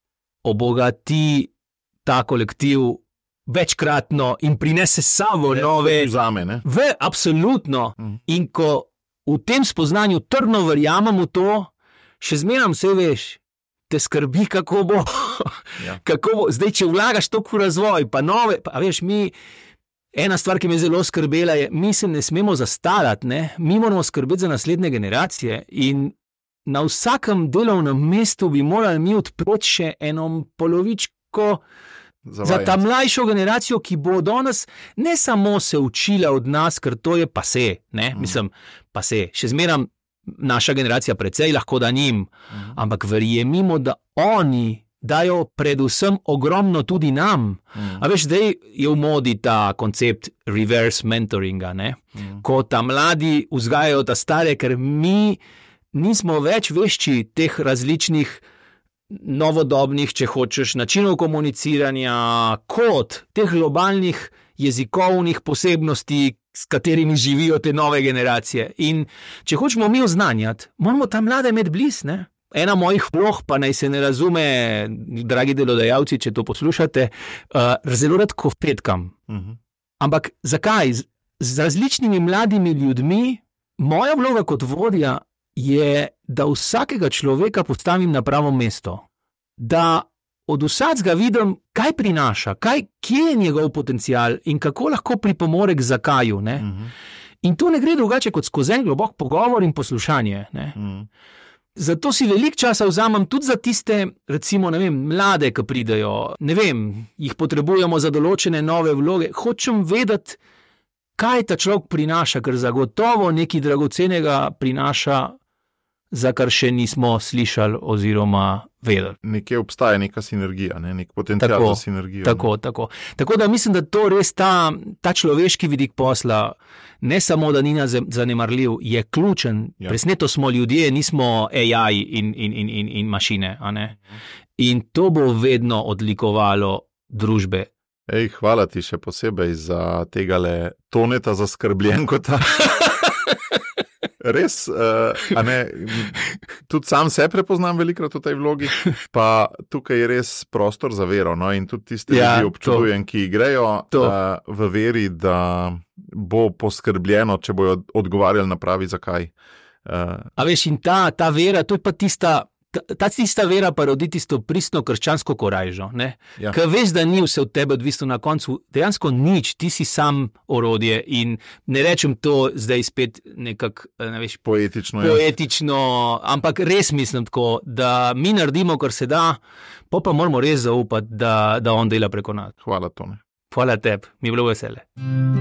obogati ta kolektiv večkratno in prinese s sabo nove. Vzame, ne? V, absolutno. Mm. In ko v tem spoznanju trdno verjamem v to, še zmeram se veš, te skrbi, kako bo. Ja. Kako bo. Zdaj, če vlagaš toliko v razvoj, pa nove, pa veš, mi, ena stvar, ki me zelo skrbela je, mi se ne smemo zastarati, ne? Mi moramo skrbeti za naslednje generacije in na vsakem delovnem mestu bi morali mi odpreti še eno polovičko Zavajence. Za ta mlajšo generacijo, ki bo danes ne samo se učila od nas, ker to je pase, ne, mm. mislim, pase, še zmeram naša generacija precej lahko da njim, mm. ampak verjemimo, da oni dajo predvsem ogromno tudi nam. Mm. A veš, zdaj je v modi ta koncept reverse mentoringa, ne, mm. ko ta mladi vzgajajo ta stare, ker mi nismo več vešči teh različnih novodobnih, če hočeš, načinov komuniciranja, kot teh globalnih jezikovnih posebnosti, s katerimi živijo te nove generacije. In če hočemo mi oznanjati, moramo ta mlade imeti blizu, ne? Ena mojih vlog, pa naj se ne razume, dragi delodajalci, če to poslušate, uh, zelo rad kofetkam. Uh-huh. Ampak zakaj? Z, z različnimi mladimi ljudmi, moja vloga kot vodja je, da vsakega človeka postavim na pravo mesto. Da od vsakega vidim, kaj prinaša, kaj, kje je njegov potencial in kako lahko pripomore k zakaju. Ne? Uh-huh. In to ne gre drugače kot skozi en globok pogovor in poslušanje. Ne? Uh-huh. Zato si veliko časa vzamem tudi za tiste, recimo, ne vem, mlade, ki pridejo, ne vem, jih potrebujemo za določene nove vloge. Hočem vedeti, kaj ta človek prinaša, ker zagotovo nekaj dragocenega prinaša, za kar še nismo slišali oziroma vedeli. Nekje obstaja neka sinergija, ne? Nek potencial tako, za sinergijo. Tako, tako. Tako da mislim, da to res ta, ta človeški vidik posla, ne samo, da ni zanemarljiv, je ključen. Ja. Presneto smo ljudje, nismo A I in, in, in, in, in mašine. A ne? In to bo vedno odlikovalo družbe. Ej, hvala ti še posebej za tegale Toneta zaskrbljenkota. Res, uh, a ne, tudi sam se prepoznam velikrat v tej vlogi, pa tukaj je res prostor za vero, no, in tudi tiste ja, ljudi občudujem, ki grejo uh, v veri, da bo poskrbljeno, če bojo odgovarjali na pravi zakaj. Uh, a veš, in ta, ta vera, to je pa tista, ta, ta tista vera pa rodi tisto pristno krščansko korajžo, ne? Ja. Ker veš, da ni vse od tebe odvisno na koncu, dejansko nič, ti si sam orodje in ne rečem to zdaj spet nekak, ne veš, poetično, poetično ampak res mislim tako, da mi naredimo, kar se da, pa pa moramo res zaupati, da, da on dela preko nas. Hvala, Tone. Hvala tebi, mi je bilo vesele.